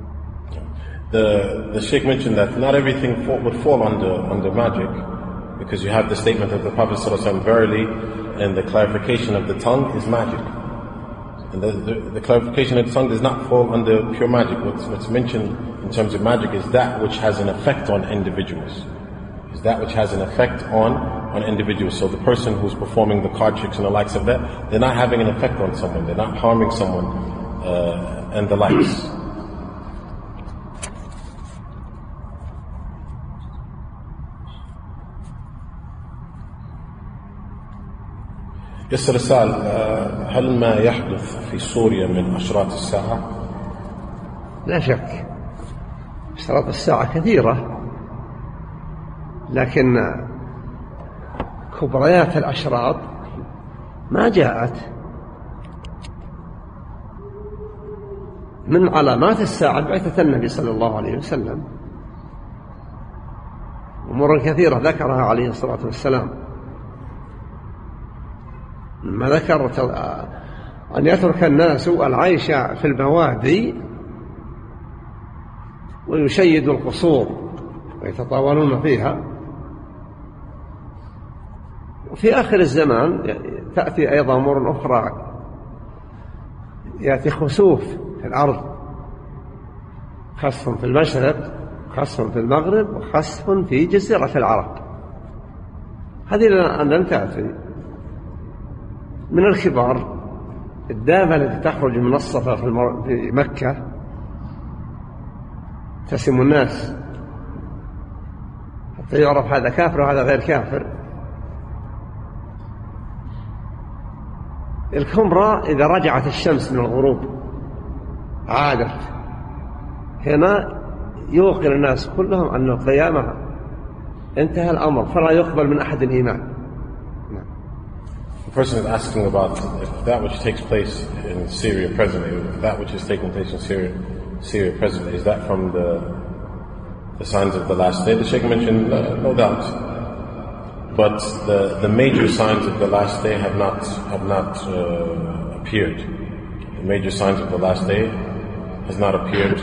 [SPEAKER 1] The Sheikh mentioned that not everything would fall under magic, because you have the statement of the Prophet ﷺ, verily, and the clarification of the tongue is magic. And the clarification of the tongue does not fall under pure magic. What's mentioned in terms of magic is that which has an effect on individuals. Is that which has an effect on individuals. So the person who's performing the card tricks and the likes of that, they're not having an effect on someone. They're not harming someone and the likes. يسأل السائل هل ما يحدث في سوريا من أشراط الساعة؟
[SPEAKER 2] لا شك أشراط الساعة كثيرة، لكن كبريات الأشراط ما جاءت. من علامات الساعة بعثة النبي صلى الله عليه وسلم، أمور كثيرة ذكرها عليه الصلاة والسلام. ما ذكر أن يترك الناس العيش في البوادي ويشيدوا القصور ويتطاولون فيها. وفي آخر الزمان تأتي أيضا أمور أخرى، يأتي خسوف في الأرض، خسف في المشرق، خسف في المغرب، وخسف في جزيرة العرب. هذه لم تأتي. من الكبار الدابة التي تخرج من الصفا في مكة تسم الناس حتى يعرف هذا كافر وهذا غير كافر. الكمرى إذا رجعت الشمس من الغروب عادت، هنا يوقن الناس كلهم أن القيامة انتهى الأمر، فلا يقبل من أحد الإيمان.
[SPEAKER 1] The person is asking about if that which takes place in Syria presently, that which is taking place in Syria presently, is that from the signs of the last day? The Sheikh mentioned no doubt, but the major signs of the last day have not appeared. The major signs of the last day has not appeared.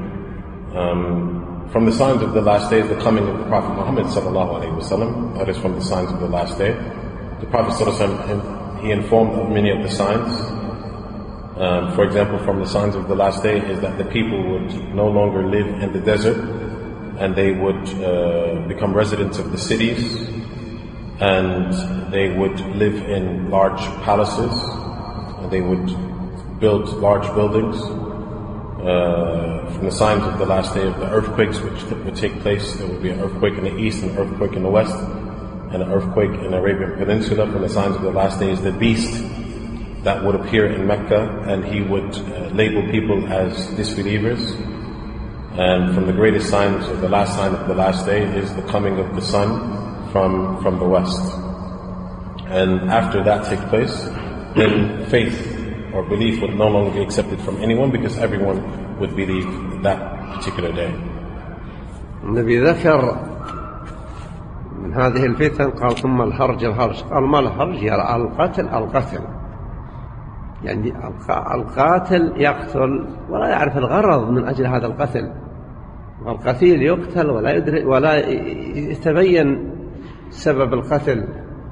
[SPEAKER 1] From the signs of the last day is the coming of the Prophet Muhammad sallallahu alaihi wasallam. That is from the signs of the last day. The Prophet ﷺ, he informed of many of the signs. For example, from the signs of the last day is that the people would no longer live in the desert, and they would become residents of the cities, and they would live in large palaces, and they would build large buildings. From the signs of the last day of the earthquakes which would take place, there would be an earthquake in the east and an earthquake in the west, and an earthquake in the Arabian Peninsula. From the signs of the last day is the beast that would appear in Mecca, and he would label people as disbelievers. And from the greatest signs of the last sign of the last day is the coming of the sun from the west. And after that takes place, then faith or belief would no longer be accepted from anyone, because everyone would believe that particular day.
[SPEAKER 2] النبي ذكر من هذه الفتن قال ثم الهرج. قال ما الهرج؟ يرى القتل، يعني القاتل يقتل ولا يعرف الغرض من أجل هذا القتل، والقتيل يقتل ولا يدري ولا يتبين سبب القتل،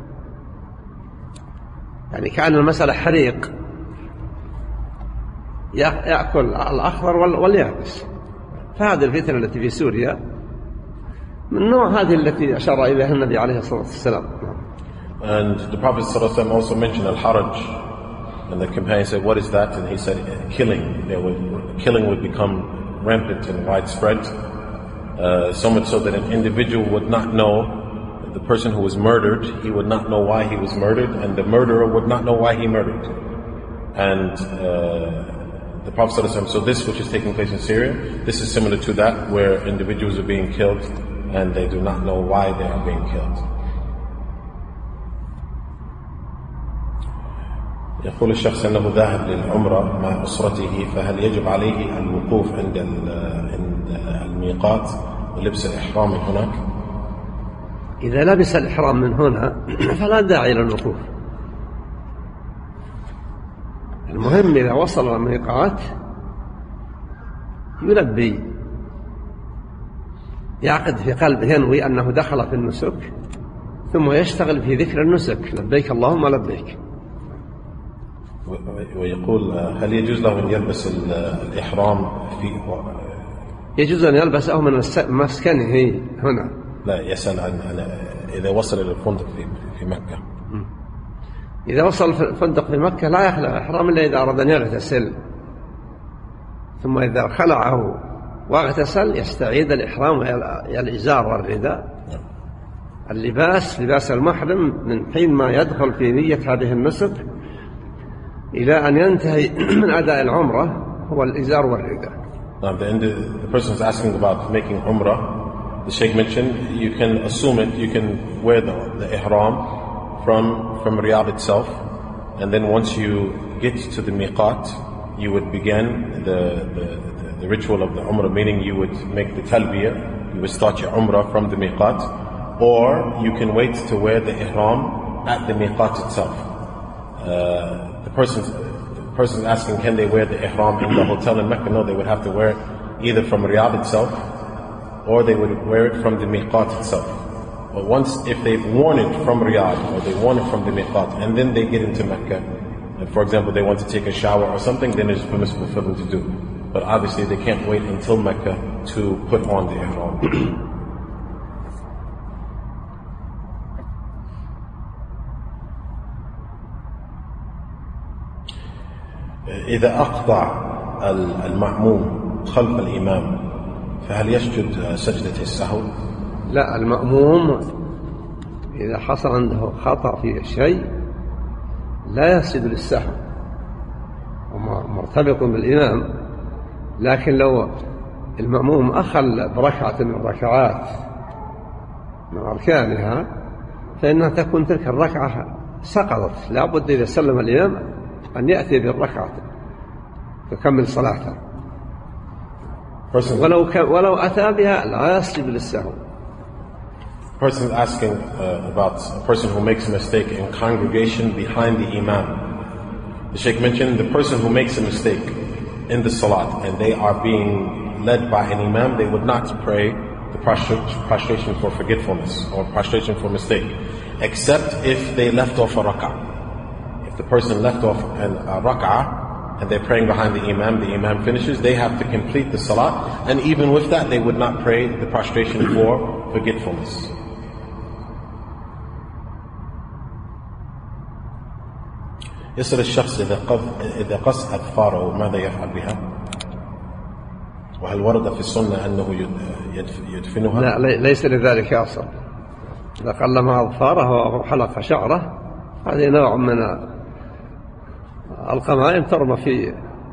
[SPEAKER 2] يعني كأن المسألة حريق يأكل الأخضر واليابس. فهذه الفتنة التي في سوريا من نوع هذه التي أشار إليها النبي عليه الصلاة والسلام.
[SPEAKER 1] And the Prophet ﷺ also mentioned al-haraj, and the companion said, what is that? And he said, killing. Killing would become rampant and widespread, so much so that an individual would not know, the person who was murdered, he would not know why he was murdered, and the murderer would not know why he murdered. And the Prophet ﷺ, so this which is taking place in Syria, this is similar to that, where individuals are being killed and they do not know why they are being killed. يقول الشخص أنه ذاهب للعمرة مع أسرته، فهل يجب عليه الوقوف عند الميقات ولبس الإحرام من هناك؟
[SPEAKER 2] إذا لبس الإحرام من هنا فلا داعي للوقوف. المهم إذا وصل الميقات يلبي، يعقد في قلبه، ينوي أنه دخل في النسك، ثم يشتغل في ذكر النسك، لبيك اللهم لبيك،
[SPEAKER 1] ويقول هل يجوز له أن يلبس الإحرام
[SPEAKER 2] يجوز أن يلبسه من مسكنه هنا.
[SPEAKER 1] لا، يسأل عن إذا وصل إلى الفندق في مكة.
[SPEAKER 2] إذا وصل الفندق في مكة لا يخلع إحرام إلا إذا أراد أن يغتسل، ثم إذا خلعه واغتسل يستعيد الإحرام الإزار والرداء. اللباس لباس المحرم من حين ما يدخل في نية هذه النسك إلى أن ينتهي من أداء العمرة هو الإزار والرداء.
[SPEAKER 1] The person is asking about making Umrah. The Sheikh mentioned you can assume it, you can wear the ihram from Riyadh itself, and then once you get to the miqat, you would begin the ritual of the Umrah, meaning you would make the talbiyah, you would start your Umrah from the miqat, or you can wait to wear the ihram at the miqat itself. The person asking, can they wear the ihram in the hotel in Mecca? No, they would have to wear it either from Riyadh itself, or they would wear it from the miqat itself. But once, if they've worn it from Riyadh, or they worn it from the miqat, and then they get into Mecca, and for example they want to take a shower or something, then it's permissible for them to do. But obviously they can't wait until Mecca to put on the ihram. إذا أقطع المأموم خلف الإمام فهل يسجد سجدة السهو؟
[SPEAKER 2] لا، المأموم إذا حصل عنده خطأ في شيء لا يسجد للسهو، مرتبط بالإمام. لكن لو المأموم أخل بركعة من الركعات من أركانها فإنها تكون تلك الركعة سقطت، لا بد إذا سلم الإمام أن يأتي بالركعة تكمل صلاته، ولو أتى بها لا يسجد للسهو.
[SPEAKER 1] Person is asking about a person who makes a mistake in congregation behind the imam. The Sheikh mentioned the person who makes a mistake in the salat and they are being led by an imam, they would not pray the prostration for forgetfulness or prostration for mistake, except if they left off a rak'ah. If the person left off a rak'ah and they're praying behind the imam finishes, they have to complete the salat, and even with that they would not pray the prostration for forgetfulness. يسأل الشخص إذا قص أظفاره ماذا يفعل بها؟ وهل ورد في السنة أنه يدفنها؟
[SPEAKER 2] لا، ليس لذلك أصل. إذا قلم أظفاره أو حلق شعره هذه نوع من القمائم ترمى في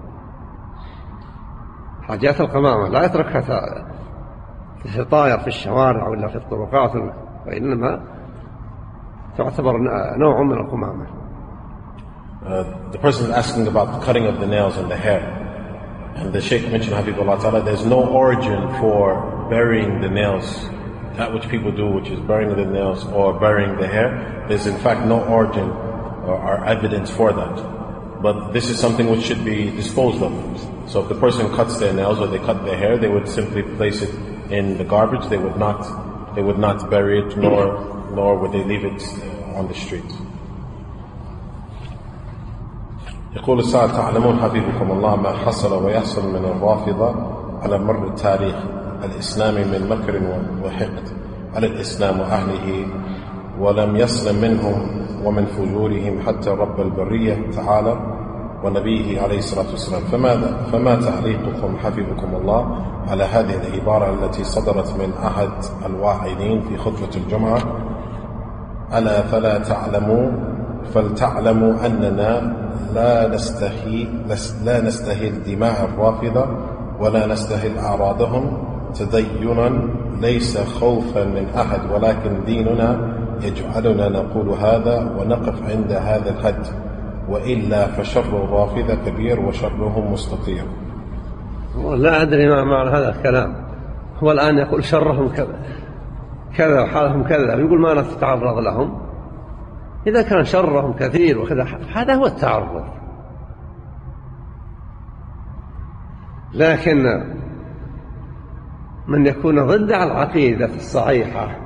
[SPEAKER 2] حاجات القمامة، لا يتركها تطاير في الشوارع ولا في الطرقات، وإنما تعتبر نوع من القمامة.
[SPEAKER 1] The person is asking about the cutting of the nails and the hair, and the Sheikh mentioned, Habibullah Ta'ala, there's no origin for burying the nails, that which people do, which is burying the nails or burying the hair. There's in fact no origin or evidence for that, but this is something which should be disposed of. So if the person cuts their nails or they cut their hair, they would simply place it in the garbage. They would not bury it, nor would they leave it on the street. يقول السائل: تعلمون حبيبكم الله ما حصل ويحصل من الرافضة على مر التاريخ الإسلامي من مكر وحقد على الإسلام وأهله، ولم يسلم منهم ومن فجورهم حتى رب البرية تعالى ونبيه عليه الصلاة والسلام. فما تعليقكم حبيبكم الله على هذه العبارة التي صدرت من أحد الواعظين في خطبة الجمعة: ألا فلتعلموا أننا لا نستهل دماء الرافضة ولا نستهل أعراضهم تدينا ليس خوفا من أحد، ولكن ديننا يجعلنا نقول هذا ونقف عند هذا الحد، وإلا فشر الرافضة كبير وشرهم مستطير.
[SPEAKER 2] لا أدري ما معنى هذا الكلام. هو الآن يقول شرهم كذا وحالهم كذا، يقول ما نتعرض لهم. إذا كان شرهم كثير وكذا هذا هو التعرض، لكن من يكون ضد العقيدة الصحيحة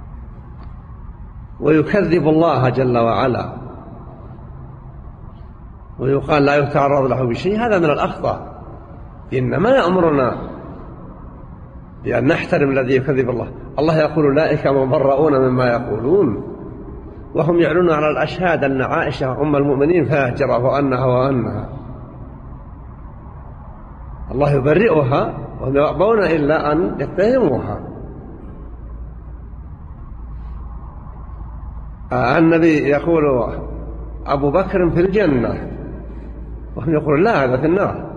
[SPEAKER 2] ويكذب الله جل وعلا ويقال لا يتعرض له بشيء، هذا من الأخطاء. إنما يأمرنا بأن نحترم الذي يكذب الله. الله يقول أولئك مبرؤون مما يقولون، وهم يعلنون على الأشهاد أن عائشة أم المؤمنين فاجرة وأنها الله يبرئها، وهم يأبون إلا أن يتهموها. النبي يقول أبو بكر في الجنة، وهم يقولون لا، هذا في النار.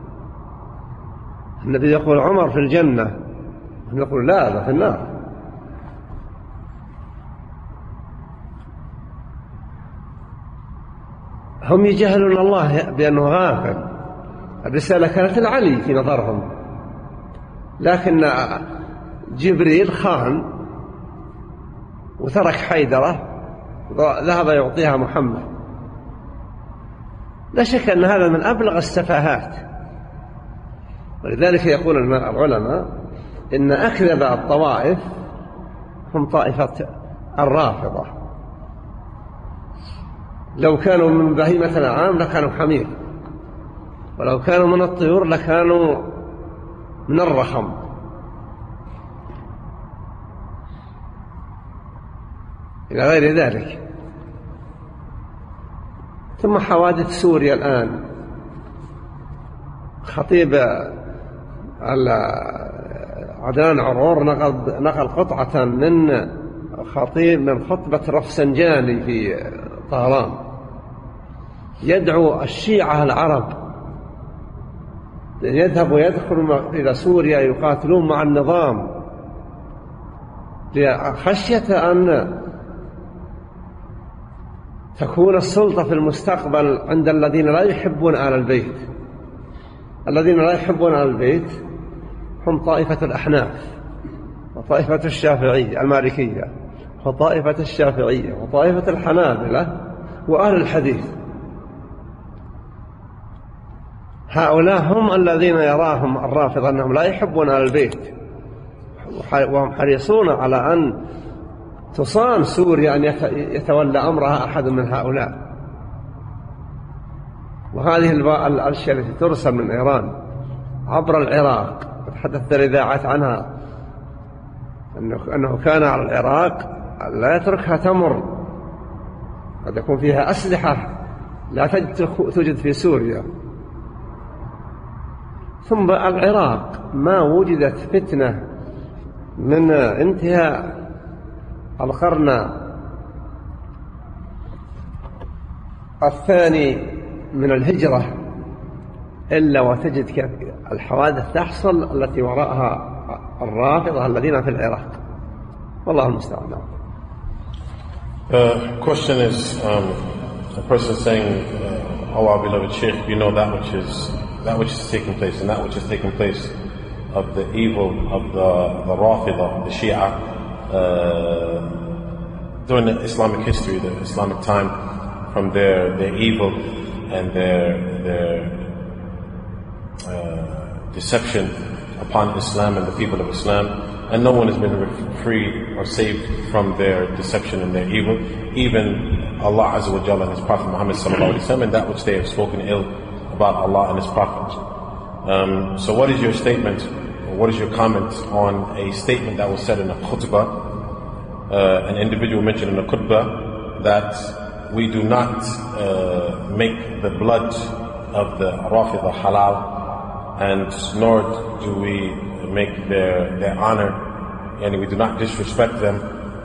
[SPEAKER 2] النبي يقول عمر في الجنة، وهم يقولون لا، هذا في النار. هم يجهلون الله بأنه غافل. الرسالة كانت لعلي في نظرهم، لكن جبريل خان وترك حيدرة ذهب يعطيها محمد. لا شك أن هذا من أبلغ السفاهات، ولذلك يقول العلماء إن أكذب الطوائف هم طائفة الرافضة. لو كانوا من بهيمة الأنعام لكانوا حمير، ولو كانوا من الطيور لكانوا من الرخم. إلى غير ذلك. ثم حوادث سوريا الآن، خطيب عدنان عرور نقل قطعة من خطبة رفسنجاني في طهران يدعو الشيعة العرب أن يذهبوا ويدخلوا إلى سوريا يقاتلون مع النظام، خشية أن تكون السلطة في المستقبل عند الذين لا يحبون آل البيت. الذين لا يحبون آل البيت هم طائفة الأحناف، وطائفة الشافعية المالكية، وطائفة الشافعية، وطائفة الحنابلة، وأهل الحديث. هؤلاء هم الذين يراهم الرافضة أنهم لا يحبون آل البيت، وهم حريصون على أن تصان سوريا أن يتولى أمرها أحد من هؤلاء. وهذه الأشياء التي ترسل من إيران عبر العراق، تحدثت الإذاعات عنها أنه كان على العراق لا يتركها تمر، قد يكون فيها أسلحة لا توجد في سوريا. ثم العراق ما وجدت فتنة من انتهاء القرن الثاني من الهجرة إلا وتجد الحوادث تحصل التي وراءها الرافضة الذين في العراق. والله المستعان.
[SPEAKER 1] Question is, a person saying, "Oh, our beloved Sheikh, you know that which is taking place, and that which is taking place of the evil of the Rafidah, the Shia, during the Islamic history, the Islamic time, from their evil and their deception upon Islam and the people of Islam, and no one has been free or saved from their deception and their evil, even Allah Azza wa Jalla and His Prophet Muhammad sallallahu alaihi wasallam, and that which they have spoken ill about Allah and His Prophet." So what is your statement, or what is your comment on a statement that was said in a khutbah? An individual mentioned in a khutbah that we do not make the blood of the Rafidah halal, and nor do we make their honor, and we do not disrespect them,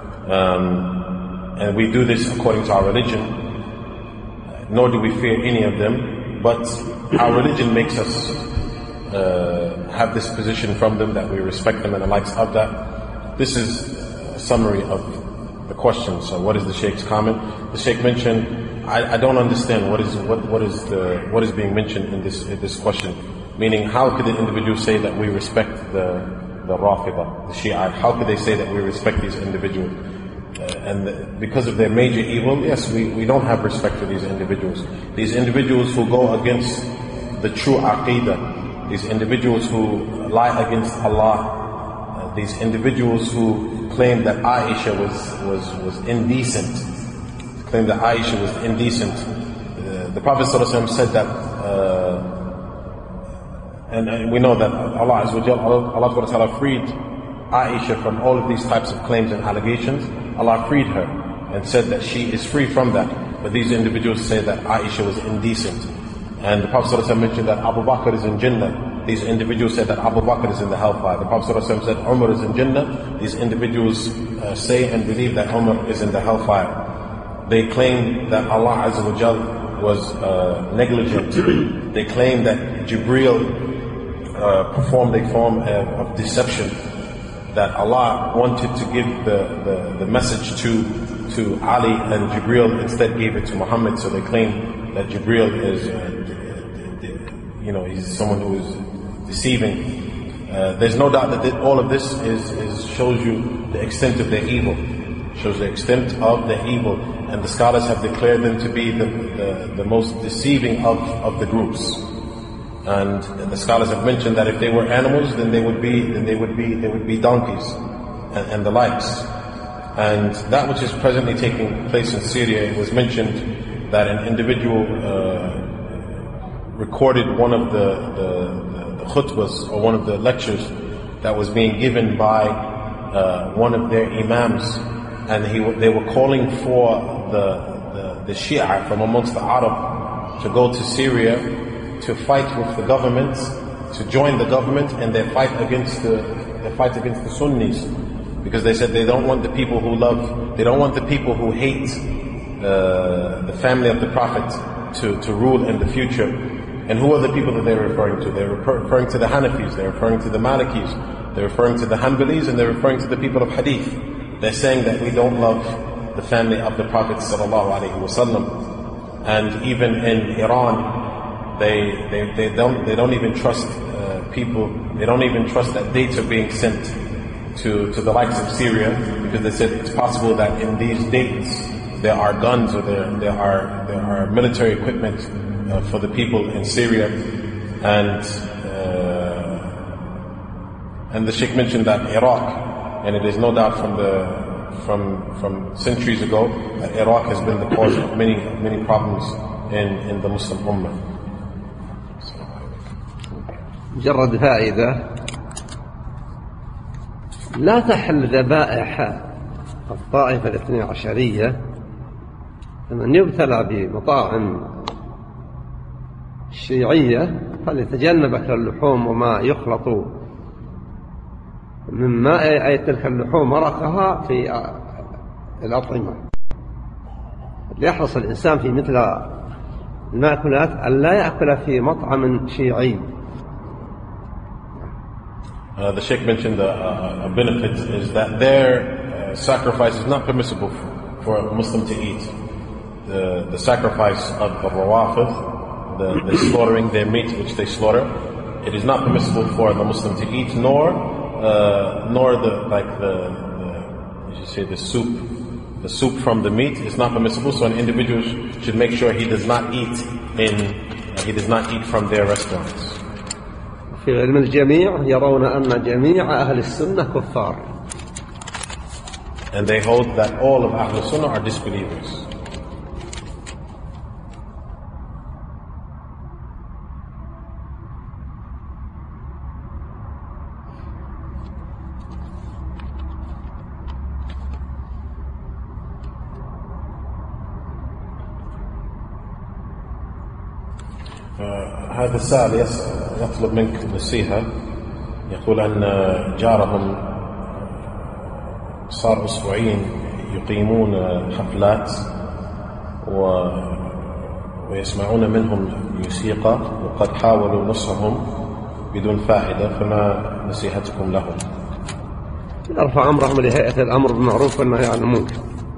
[SPEAKER 1] and we do this according to our religion, nor do we fear any of them, but our religion makes us have this position from them, that we respect them and the likes of that. This is a summary of the question. So what is the Sheikh's comment? The Sheikh mentioned, I don't understand what is being mentioned in this question. Meaning, how could the individual say that we respect the Rafidah, the Shia? How could they say that we respect these individuals? And because of their major evil, yes, we don't have respect for these individuals. These individuals who go against the true Aqidah, these individuals who lie against Allah, these individuals who claim that Aisha was indecent, the Prophet ﷺ said that, and we know that Allah Azza wa Jalla, Allah Subhanahu wa Ta'ala freed Aisha from all of these types of claims and allegations. Allah freed her and said that she is free from that. But these individuals say that Aisha was indecent. And the Prophet ﷺ mentioned that Abu Bakr is in Jannah. These individuals said that Abu Bakr is in the hellfire. The Prophet ﷺ said Umar is in Jannah. These individuals say and believe that Umar is in the hellfire. They claim that Allah Azza wa Jal was negligent. They claim that Jibreel performed a form of deception, that Allah wanted to give the message to Ali and Jibreel instead gave it to Muhammad. So they claim that Jibreel is, he's someone who is deceiving. There's no doubt that all of this shows you the extent of their evil. Shows the extent of their evil, and the scholars have declared them to be the most deceiving of the groups. And the scholars have mentioned that if they were animals, then they would be donkeys and the likes. And that which is presently taking place in Syria, it was mentioned that an individual recorded one of the khutbahs or one of the lectures that was being given by one of their imams, and they were calling for the Shia from amongst the Arab to go to Syria to fight with the government, to join the government in their fight against the Sunnis, because they said they don't want the people who hate the family of the Prophet to rule in the future. And who are the people that they're referring to? They're referring to the Hanafis, they're referring to the Malikis, they're referring to the Hanbalis, and they're referring to the people of Hadith. They're saying that we don't love the family of the Prophet ﷺ. And even in Iran, they don't even trust people. They don't even trust that dates are being sent to the likes of Syria, because they said it's possible that in these dates there are guns or there are military equipment for the people in Syria. And the Sheikh mentioned that Iraq, and it is no doubt from centuries ago that Iraq has been the cause of many problems in the Muslim Ummah.
[SPEAKER 2] مجرد فائدة، لا تحل ذبائح الطائفة الاثني عشرية من يبتلى بمطاعم الشيعية فليتجنب أكل اللحوم وما يخلط من ماء تلك اللحوم مرقها في الأطعمة. ليحرص الإنسان في مثل المأكولات أن لا يأكل في مطعم شيعي.
[SPEAKER 1] The Sheikh mentioned a benefit is that their sacrifice is not permissible for a Muslim to eat. The sacrifice of the rawafid, the slaughtering their meat which they slaughter, it is not permissible for the Muslim to eat, nor the soup from the meat is not permissible. So an individual should make sure he does not eat from their restaurants.
[SPEAKER 2] في علم الجميع يرون أن جميع أهل السنة كفار.
[SPEAKER 1] And they hold that all of Ahl Sunnah are disbelievers. هذا السائل يطلب منك نصيحة. يقول أن جارهم صار أسبوعين يقيمون حفلات ويسمعون منهم موسيقى، وقد حاولوا نصحهم بدون فائدة، فما نصيحتكم لهم؟
[SPEAKER 2] نرفع أمرهم لهيئة الأمر بالمعروف والنهي عن المنكر.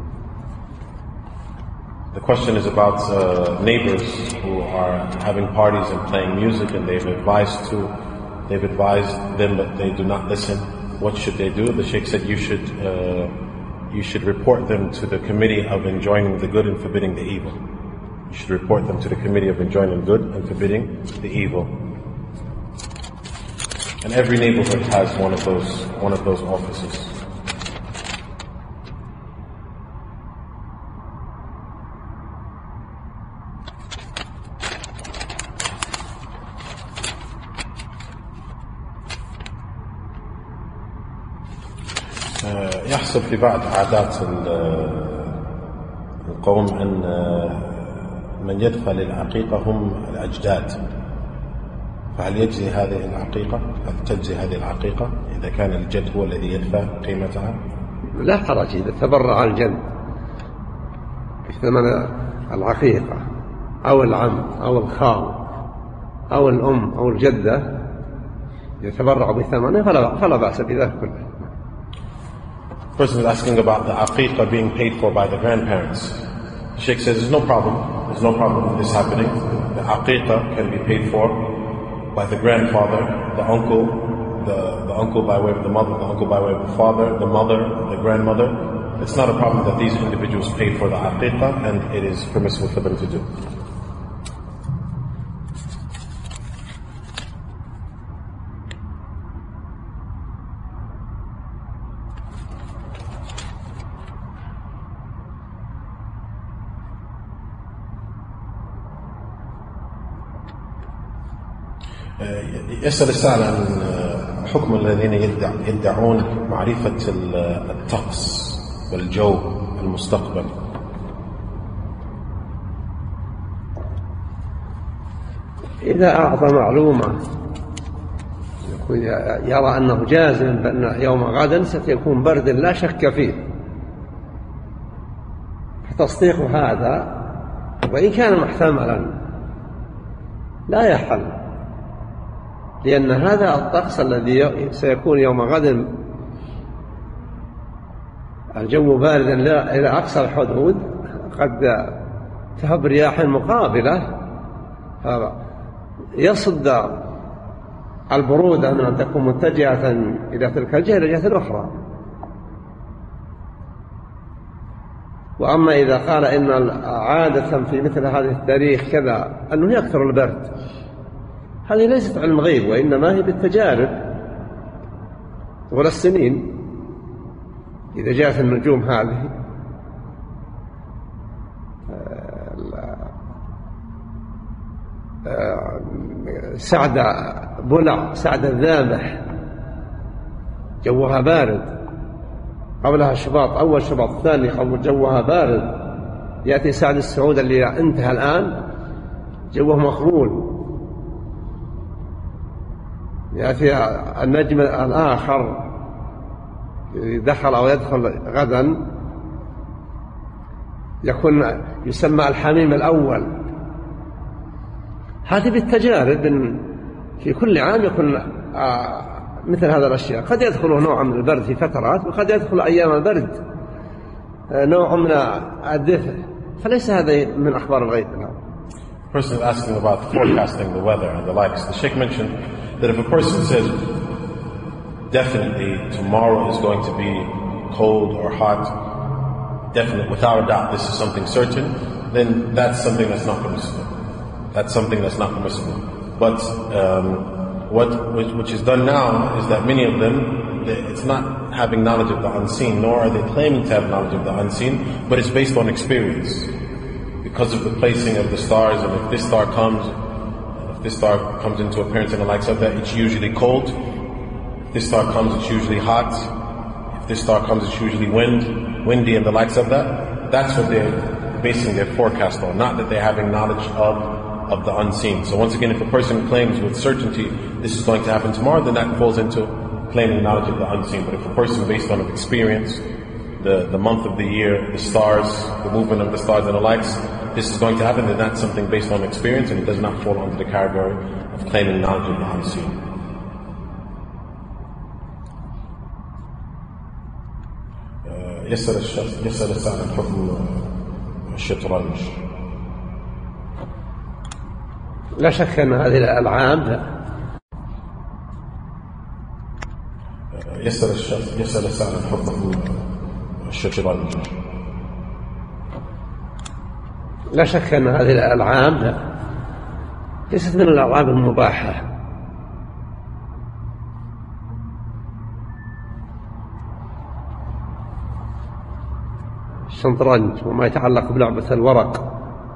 [SPEAKER 1] The question is about neighbors who are having parties and playing music, and they've advised them, but they do not listen. What should they do? The Sheikh said you should report them to the committee of enjoining the good and forbidding the evil. You should report them to the committee of enjoining good and forbidding the evil. And every neighborhood has one of those offices. يحصل في بعض عادات القوم أن من يدفع للعقيقة هم الأجداد، فهل يجزي هذه العقيقة؟ هل تجزي هذه العقيقة إذا كان الجد هو الذي يدفع قيمتها؟
[SPEAKER 2] لا حرج إذا تبرع الجد بثمن العقيقة أو العم أو الخال أو الأم أو الجدة يتبرع بثمنه فلا بأس بذلك كله.
[SPEAKER 1] The person is asking about the aqiqah being paid for by the grandparents. The Sheikh says there's no problem. There's no problem with this happening. The aqiqah can be paid for by the grandfather, the uncle, the uncle by way of the mother, the uncle by way of the father, the mother, the grandmother. It's not a problem that these individuals pay for the aqiqah, and it is permissible for them to do. يسأل السائل عن حكم الذين يدعون معرفة الطقس والجو المستقبل.
[SPEAKER 2] إذا أعطى معلومة يرى أنه جازم بأن يوم غدا سيكون برد لا شك فيه، فتصديق هذا وإن كان محتملا لا يحل، لأن هذا الطقس الذي سيكون يوم غد الجو باردا إلى أقصى الحدود قد تهب رياح مقابلة يصد البرودة من أن تكون متجهة إلى تلك الجهة إلى الجهة الأخرى. وأما إذا قال إن عادة في مثل هذه التاريخ كذا أنه يكثر البرد، هذه ليست علم غيب، وإنما هي بالتجارب ولا السنين. إذا جاءت النجوم هذه سعد بلع، سعد الذابح جوها بارد، قبلها شباط، أول شباط، الثاني جوها بارد. يأتي سعد السعود اللي انتهى الآن جوه مخبول. يأتي النجم الآخر دخل أو يدخل غدا يكون يسمى الحميم الأول. هذه بالتجارب في كل عام يكون مثل هذا الأشياء. قد يدخل نوع من البرد في فترات، وقد يدخل أيام البرد نوع من الدفء، فليس هذا من أخبار الغيب.
[SPEAKER 1] Person is asking about forecasting the weather and the likes. The Sheikh mentioned that if a person says definitely tomorrow is going to be cold or hot, definite, without a doubt, this is something certain, then that's something that's not permissible. That's something that's not permissible. But which is done now is that many of them, it's not having knowledge of the unseen, nor are they claiming to have knowledge of the unseen, but it's based on experience. Because of the placing of the stars, and if this star comes into appearance and the likes of that, it's usually cold. If this star comes, it's usually hot. If this star comes, it's usually windy and the likes of that. That's what they're basing their forecast on, not that they're having knowledge of the unseen. So once again, if a person claims with certainty this is going to happen tomorrow, then that falls into claiming knowledge of the unseen. But if a person based on experience, the month of the year, the stars, the movement of the stars and the likes, this is going to happen, then that's something based on experience, and it does not fall under the category of claiming knowledge of the unseen. يسأل السائل عن حكم الشطرنج.
[SPEAKER 2] لا شك أن هذه الألعاب
[SPEAKER 1] يسأل السائل عن حكم الشطرنج.
[SPEAKER 2] لا شك أن هذه الألعاب ليست من الألعاب المباحة. الشطرنج وما يتعلق بلعبة الورق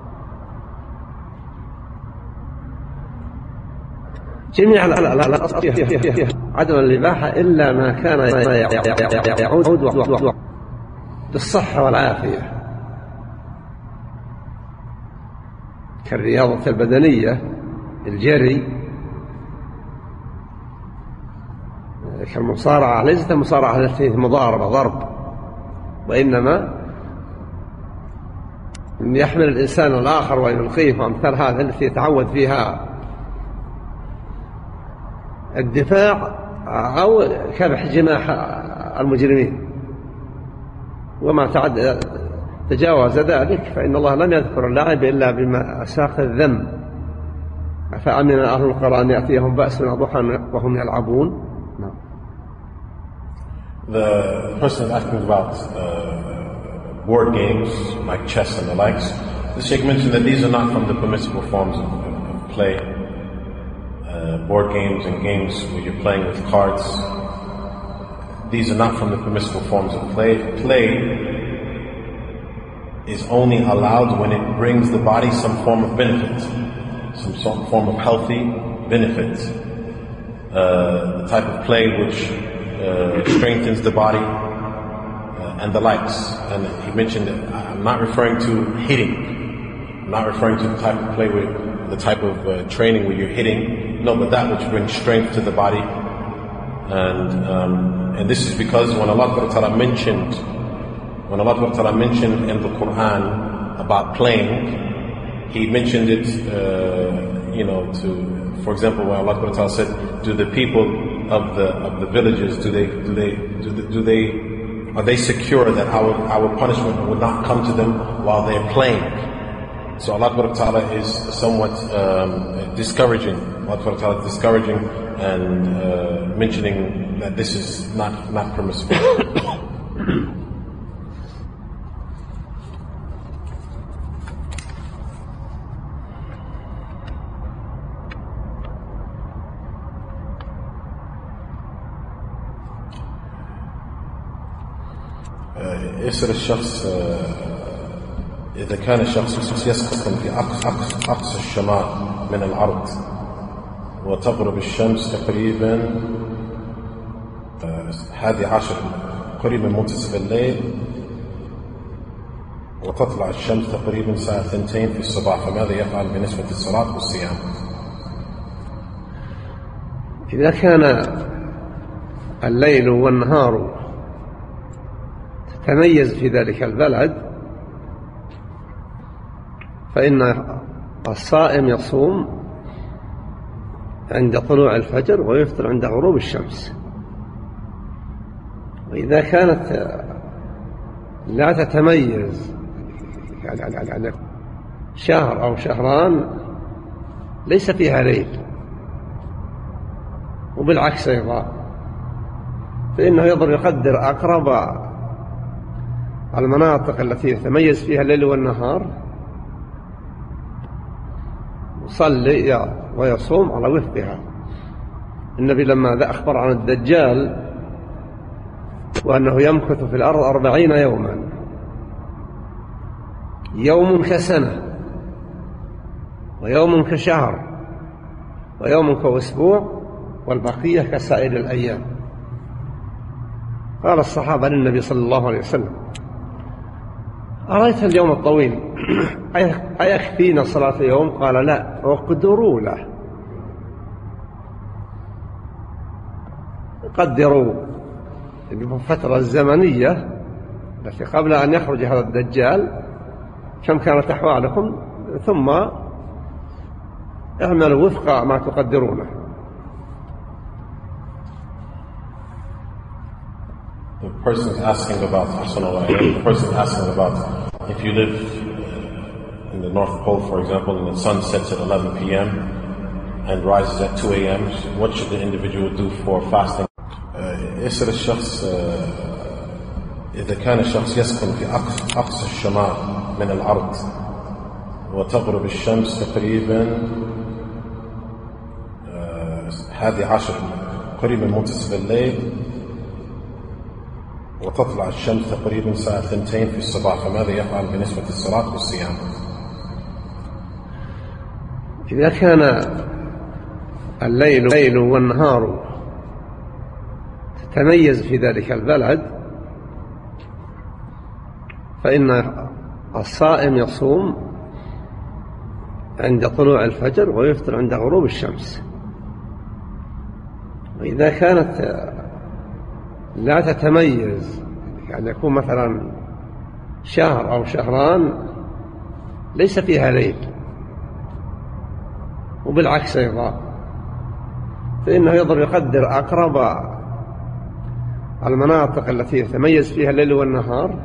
[SPEAKER 2] جميع الألعاب عدم الإباحة إلا ما كان يعود بالصحة والعافية كالرياضة البدنية، الجري، كالمصارعة. ليست المصارعة التي مضاربة ضرب، وإنما يحمل الإنسان الآخر ويلقيه، وأمثال هذا التي يتعود فيها الدفاع أو كبح جماح المجرمين. وما تجاوز ذلك فإن الله لم يذكر اللعب إلا بما ساق الذم. أفأمن أهل القرى أن يأتيهم بأسنا ضحى وهم يلعبون.
[SPEAKER 1] The person is asking about board games like chess and the likes. The Sheikh mentioned that these are not from the permissible forms of play. Board games and games where you're playing with cards, these are not from the permissible forms of play. Play is only allowed when it brings the body some form of benefit, some form of healthy benefit. The type of play which strengthens the body and the likes. And he mentioned that I'm not referring to hitting. I'm not referring to the type of play where the type of training where you're hitting. No, but that which brings strength to the body. And this is because when Allah Ta'ala mentioned in the Quran about playing, He mentioned it, for example, when Allah Ta'ala said, "Do the people of the villages are they secure that our punishment would not come to them while they're playing?" So Allah Ta'ala is somewhat discouraging. Allah Ta'ala is discouraging and mentioning that this is not permissible. يسأل الشخص إذا كان الشخص يسكن في أقصى الشمال من الأرض وتغرب الشمس تقريبا 11 قريبا منتصف الليل وتطلع الشمس تقريبا الساعة 2 في الصباح، فماذا يفعل بالنسبة للصلاة والصيام؟
[SPEAKER 2] إذا كان الليل والنهار تميز في ذلك البلد فإن الصائم يصوم عند طلوع الفجر ويفطر عند غروب الشمس. وإذا كانت لا تتميز يعني شهر أو شهران ليس فيها ليل وبالعكس أيضا، فإنه يقدر أقرب المناطق التي يتميز فيها الليل والنهار، يصلي ويصوم على وفقها. النبي لما أخبر عن الدجال وأنه يمكث في الأرض 40 يوما، يوم كسنة ويوم كشهر ويوم كأسبوع والبقية كسائر الأيام. قال الصحابة للنبي صلى الله عليه وسلم: أرأيت اليوم الطويل أيكفينا صلاة يوم؟ قال: لا، اقدروا له، قدروا الفترة الزمنية التي قبل أن يخرج هذا الدجال كم كانت أحوالكم، ثم اعملوا وفق ما تقدرونه.
[SPEAKER 1] The person is asking about if you live in the North Pole, for example, and the sun sets at 11 p.m. and rises at 2 a.m., what should the individual do for fasting? يسأل الشخص إذا كان الشخص يسكن في أقصى الشمال من الأرض وتغرب الشمس تقريبا 11 قريبا منتصف الليل وتطلع الشمس تقريبا الساعة 2 في الصباح، فماذا يفعل بالنسبة للصلاة والصيام؟
[SPEAKER 2] إذا كان الليل والنهار تتميز في ذلك البلد فإن الصائم يصوم عند طلوع الفجر ويفطر عند غروب الشمس. وإذا كانت لا تتميز، يعني يكون مثلا شهر أو شهران ليس فيها ليل وبالعكس أيضا، فإنه يقدر أقرب المناطق التي يتميز فيها الليل والنهار،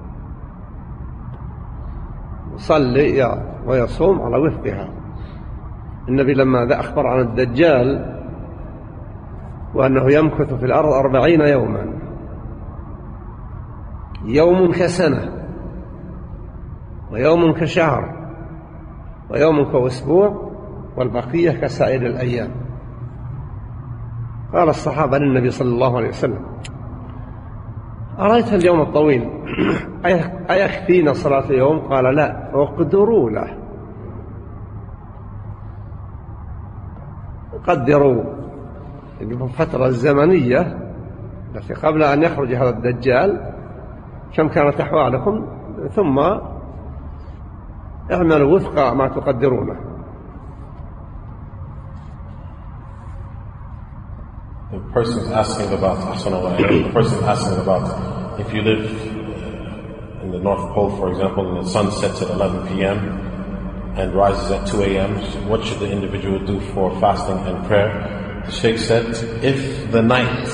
[SPEAKER 2] يصلي ويصوم على وفقها. النبي لما أخبر عن الدجال وأنه يمكث في الأرض 40 يوما، يوم كسنة ويوم كشهر ويوم كأسبوع والبقية كسائر الأيام. قال الصحابة للنبي صلى الله عليه وسلم: أرأيت اليوم الطويل أيكفينا صلاة يوم؟ قال: لا، اقدروا له، قدروا الفترة الزمنية التي قبل أن يخرج هذا الدجال كم كانت أحوالكم، ثم اعملوا وفق ما تقدرونه.
[SPEAKER 1] The person is asking about if you live in the North Pole, for example, and the sun sets at 11 p.m. and rises at 2 a.m., what should the individual do for fasting and prayer? The Sheikh said, if the night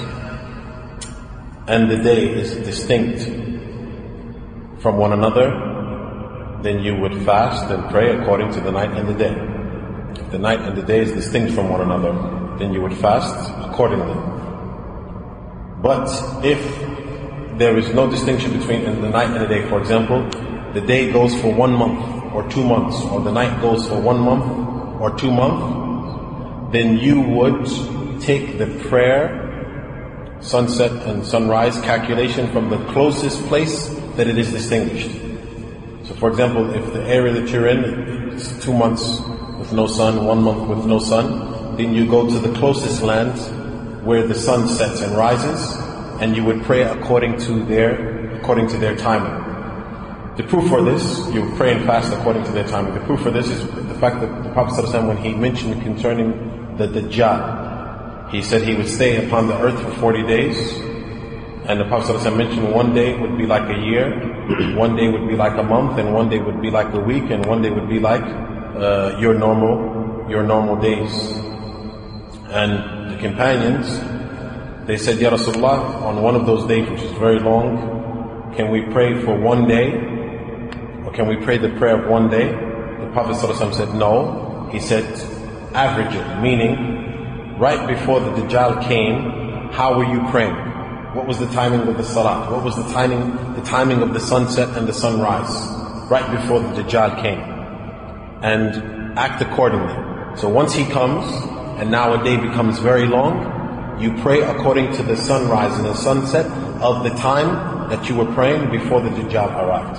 [SPEAKER 1] and the day is distinct from one another, then you would fast and pray according to the night and the day. If the night and the day is distinct from one another, then you would fast accordingly. But if there is no distinction between the night and the day, for example, the day goes for 1 month or 2 months, or the night goes for 1 month or 2 months, then you would take the prayer, sunset and sunrise calculation from the closest place that it is distinguished. So for example, if the area that you're in is 2 months with no sun, 1 month with no sun, then you go to the closest land where the sun sets and rises, and you would pray according to their timing. The proof for this, you pray and fast according to their timing. The proof for this is the fact that the Prophet ﷺ, when he mentioned concerning the Dajjal, he said he would stay upon the earth for 40 days, and the Prophet ﷺ mentioned 1 day would be like a year, 1 day would be like a month, and 1 day would be like a week, and 1 day would be like your normal days. And the companions, they said, Ya Rasulullah, on one of those days which is very long, can we pray for 1 day? Or can we pray the prayer of 1 day? The Prophet ﷺ said no. He said average it, meaning right before the Dajjal came, how were you praying? What was the timing of the Salat? What was the timing of the sunset and the sunrise? Right before the Dajjal came. And act accordingly. So once he comes, and now a day becomes very long, you pray according to the sunrise and the sunset of the time that you were praying before the Dajjal arrived.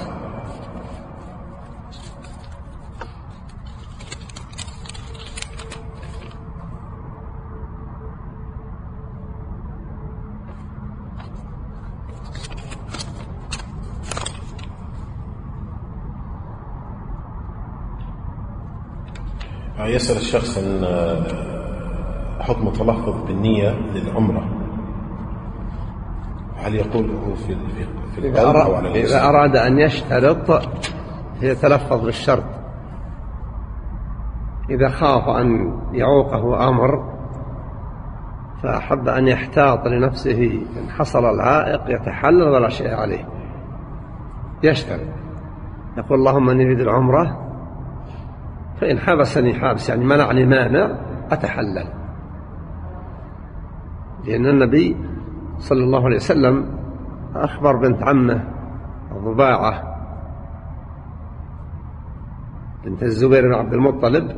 [SPEAKER 1] يسأل الشخص عن حكم التلفظ بالنية للعمرة، هل يقوله في القلب أو على اللسان؟
[SPEAKER 2] إذا أراد أن يشترط يتلفظ بالشرط. إذا خاف أن يعوقه أمر فأحب أن يحتاط لنفسه، إن حصل العائق يتحلل ولا شيء عليه، يشترط يقول اللهم أني أريد العمرة، فإن حبسني حابس يعني منعني مانع أتحلل. لأن النبي صلى الله عليه وسلم أخبر بنت عمه ضباعة بنت الزبير بن عبد المطلب،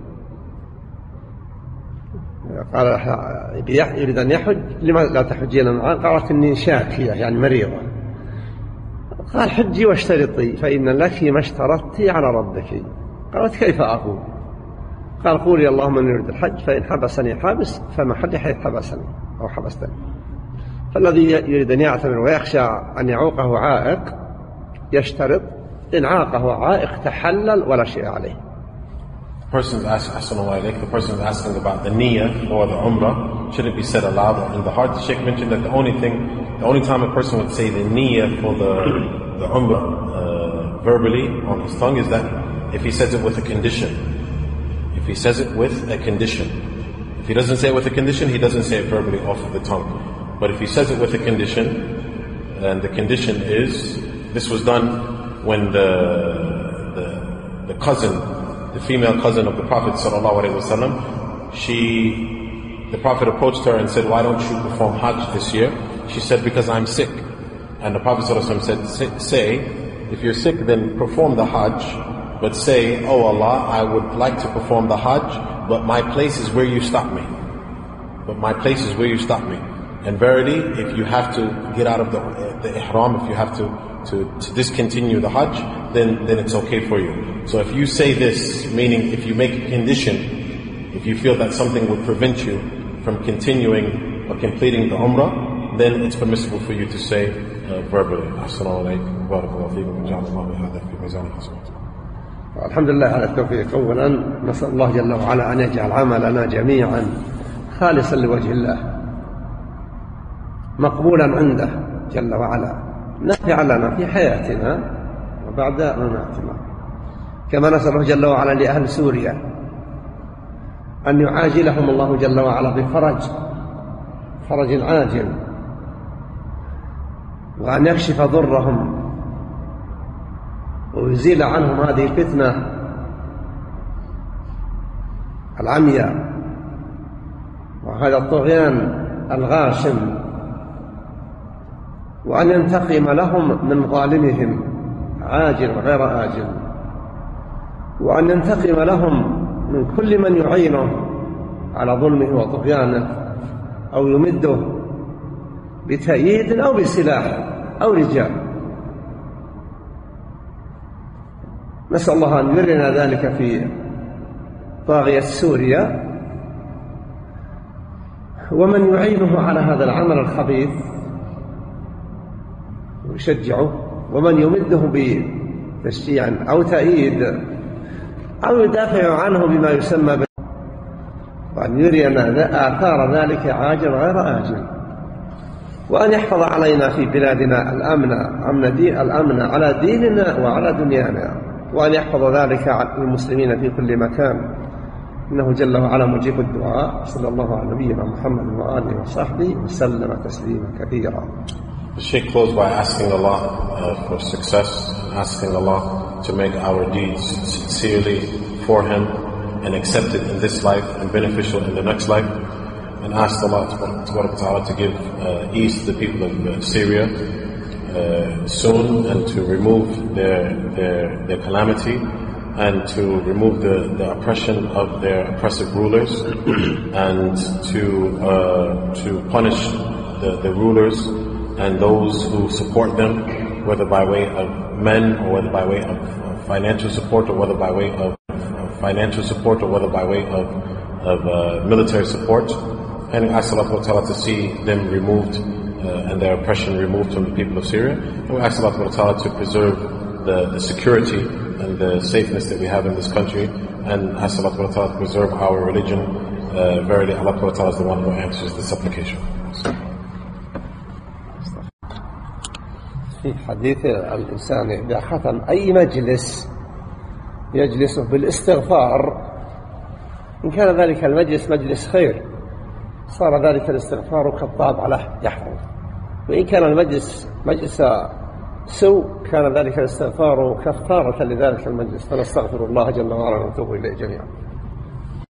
[SPEAKER 2] قال يريد أن يحج، لما لا تحجين معه؟ قالت إني شاكية يعني مريضة. قال حجي واشترطي فإن لك ما اشترطتي على ربك. قالت كيف أقول؟ قال قولي اللهم أني أريد الحج، فإن حبسني حابس فمحلي حيث حبسني أو حبستني. فالذي يريد أن يعتمر ويخشى أن يعوقه عائق يشترط إن عاقه عائق تحلل ولا شيء عليه.
[SPEAKER 1] The person is asking about the niyyah or the umrah. Should it be said aloud or in the heart? The Sheikh mentioned that the only time a person would say the niyyah for the umrah verbally on his tongue is that if he says it with a condition. If he says it with a condition. If he doesn't say it with a condition, he doesn't say it verbally off of the tongue. But if he says it with a condition, and the condition is, this was done when the cousin, the female cousin of the Prophet ﷺ, the Prophet approached her and said, why don't you perform Hajj this year? She said, because I'm sick. And the Prophet ﷺ said, say, if you're sick, then perform the Hajj, but say, oh Allah, I would like to perform the Hajj, but my place is where you stop me. And verily, if you have to get out of the ihram, if you have to discontinue the Hajj, then it's okay for you. So if you say this, meaning if you make a condition, if you feel that something would prevent you from continuing or completing the Umrah, then it's permissible for you to say verbally. Assalamu alaikum wa rahmatullahi.
[SPEAKER 2] الحمد لله على التوفيق. أولا نسأل الله جل وعلا أن يجعل عملنا جميعا خالصا لوجه الله مقبولا عنده جل وعلا نافعا لنا في حياتنا وبعد مماتنا. كما نسأل الله جل وعلا لأهل سوريا أن يعاجلهم الله جل وعلا بفرج عاجل، وأن يكشف ضرهم ويزيل عنهم هذه الفتنة العمياء وهذا الطغيان الغاشم، وأن ينتقم لهم من ظالمهم عاجل وغير آجل، وأن ينتقم لهم من كل من يعينه على ظلمه وطغيانه أو يمده بتأييد أو بسلاح أو رجال. نسأل الله أن يرنا ذلك في طاغية سوريا ومن يعينه على هذا العمل الخبيث ويشجعه، ومن يمده بتشجيع أو تأييد أو يدافع عنه بما يسمى وأن يرينا آثار ذلك عاجل غير آجل، وأن يحفظ علينا في بلادنا الأمن على ديننا وعلى دنيانا، وأن يحفظ ذلك على المسلمين في كل مكان، إنه جل وعلا مجيب الدعاء. صلى الله على نبينا محمد وآله وصحبه وسلم تسليما كثيرا.
[SPEAKER 1] The Shaykh closed by asking Allah for success, asking Allah to make our deeds sincerely for Him and accepted in this life and beneficial in the next life, and asked Allah to give ease to the people of Syria soon, and to remove their calamity, and to remove the oppression of their oppressive rulers, and to punish the rulers and those who support them, whether by way of men or whether by way of financial support, or whether by way of military support, and ask Allah to see them removed and their oppression removed from the people of Syria. And we ask Allah to preserve the security and the safeness that we have in this country, and ask Allah to preserve our religion. Verily Allah is the one who answers the supplication.
[SPEAKER 2] في حديث الإنسان إذا ختم أي مجلس يجلسه بالاستغفار، إن كان ذلك المجلس مجلس خير صار ذلك الاستغفار كالطاب على يحفظ، وإن كان المجلس مجلس سوء كان ذلك الاستغفار كفارة لذلك المجلس. فنستغفر الله جل وعلا ونتوب إليه جميعا.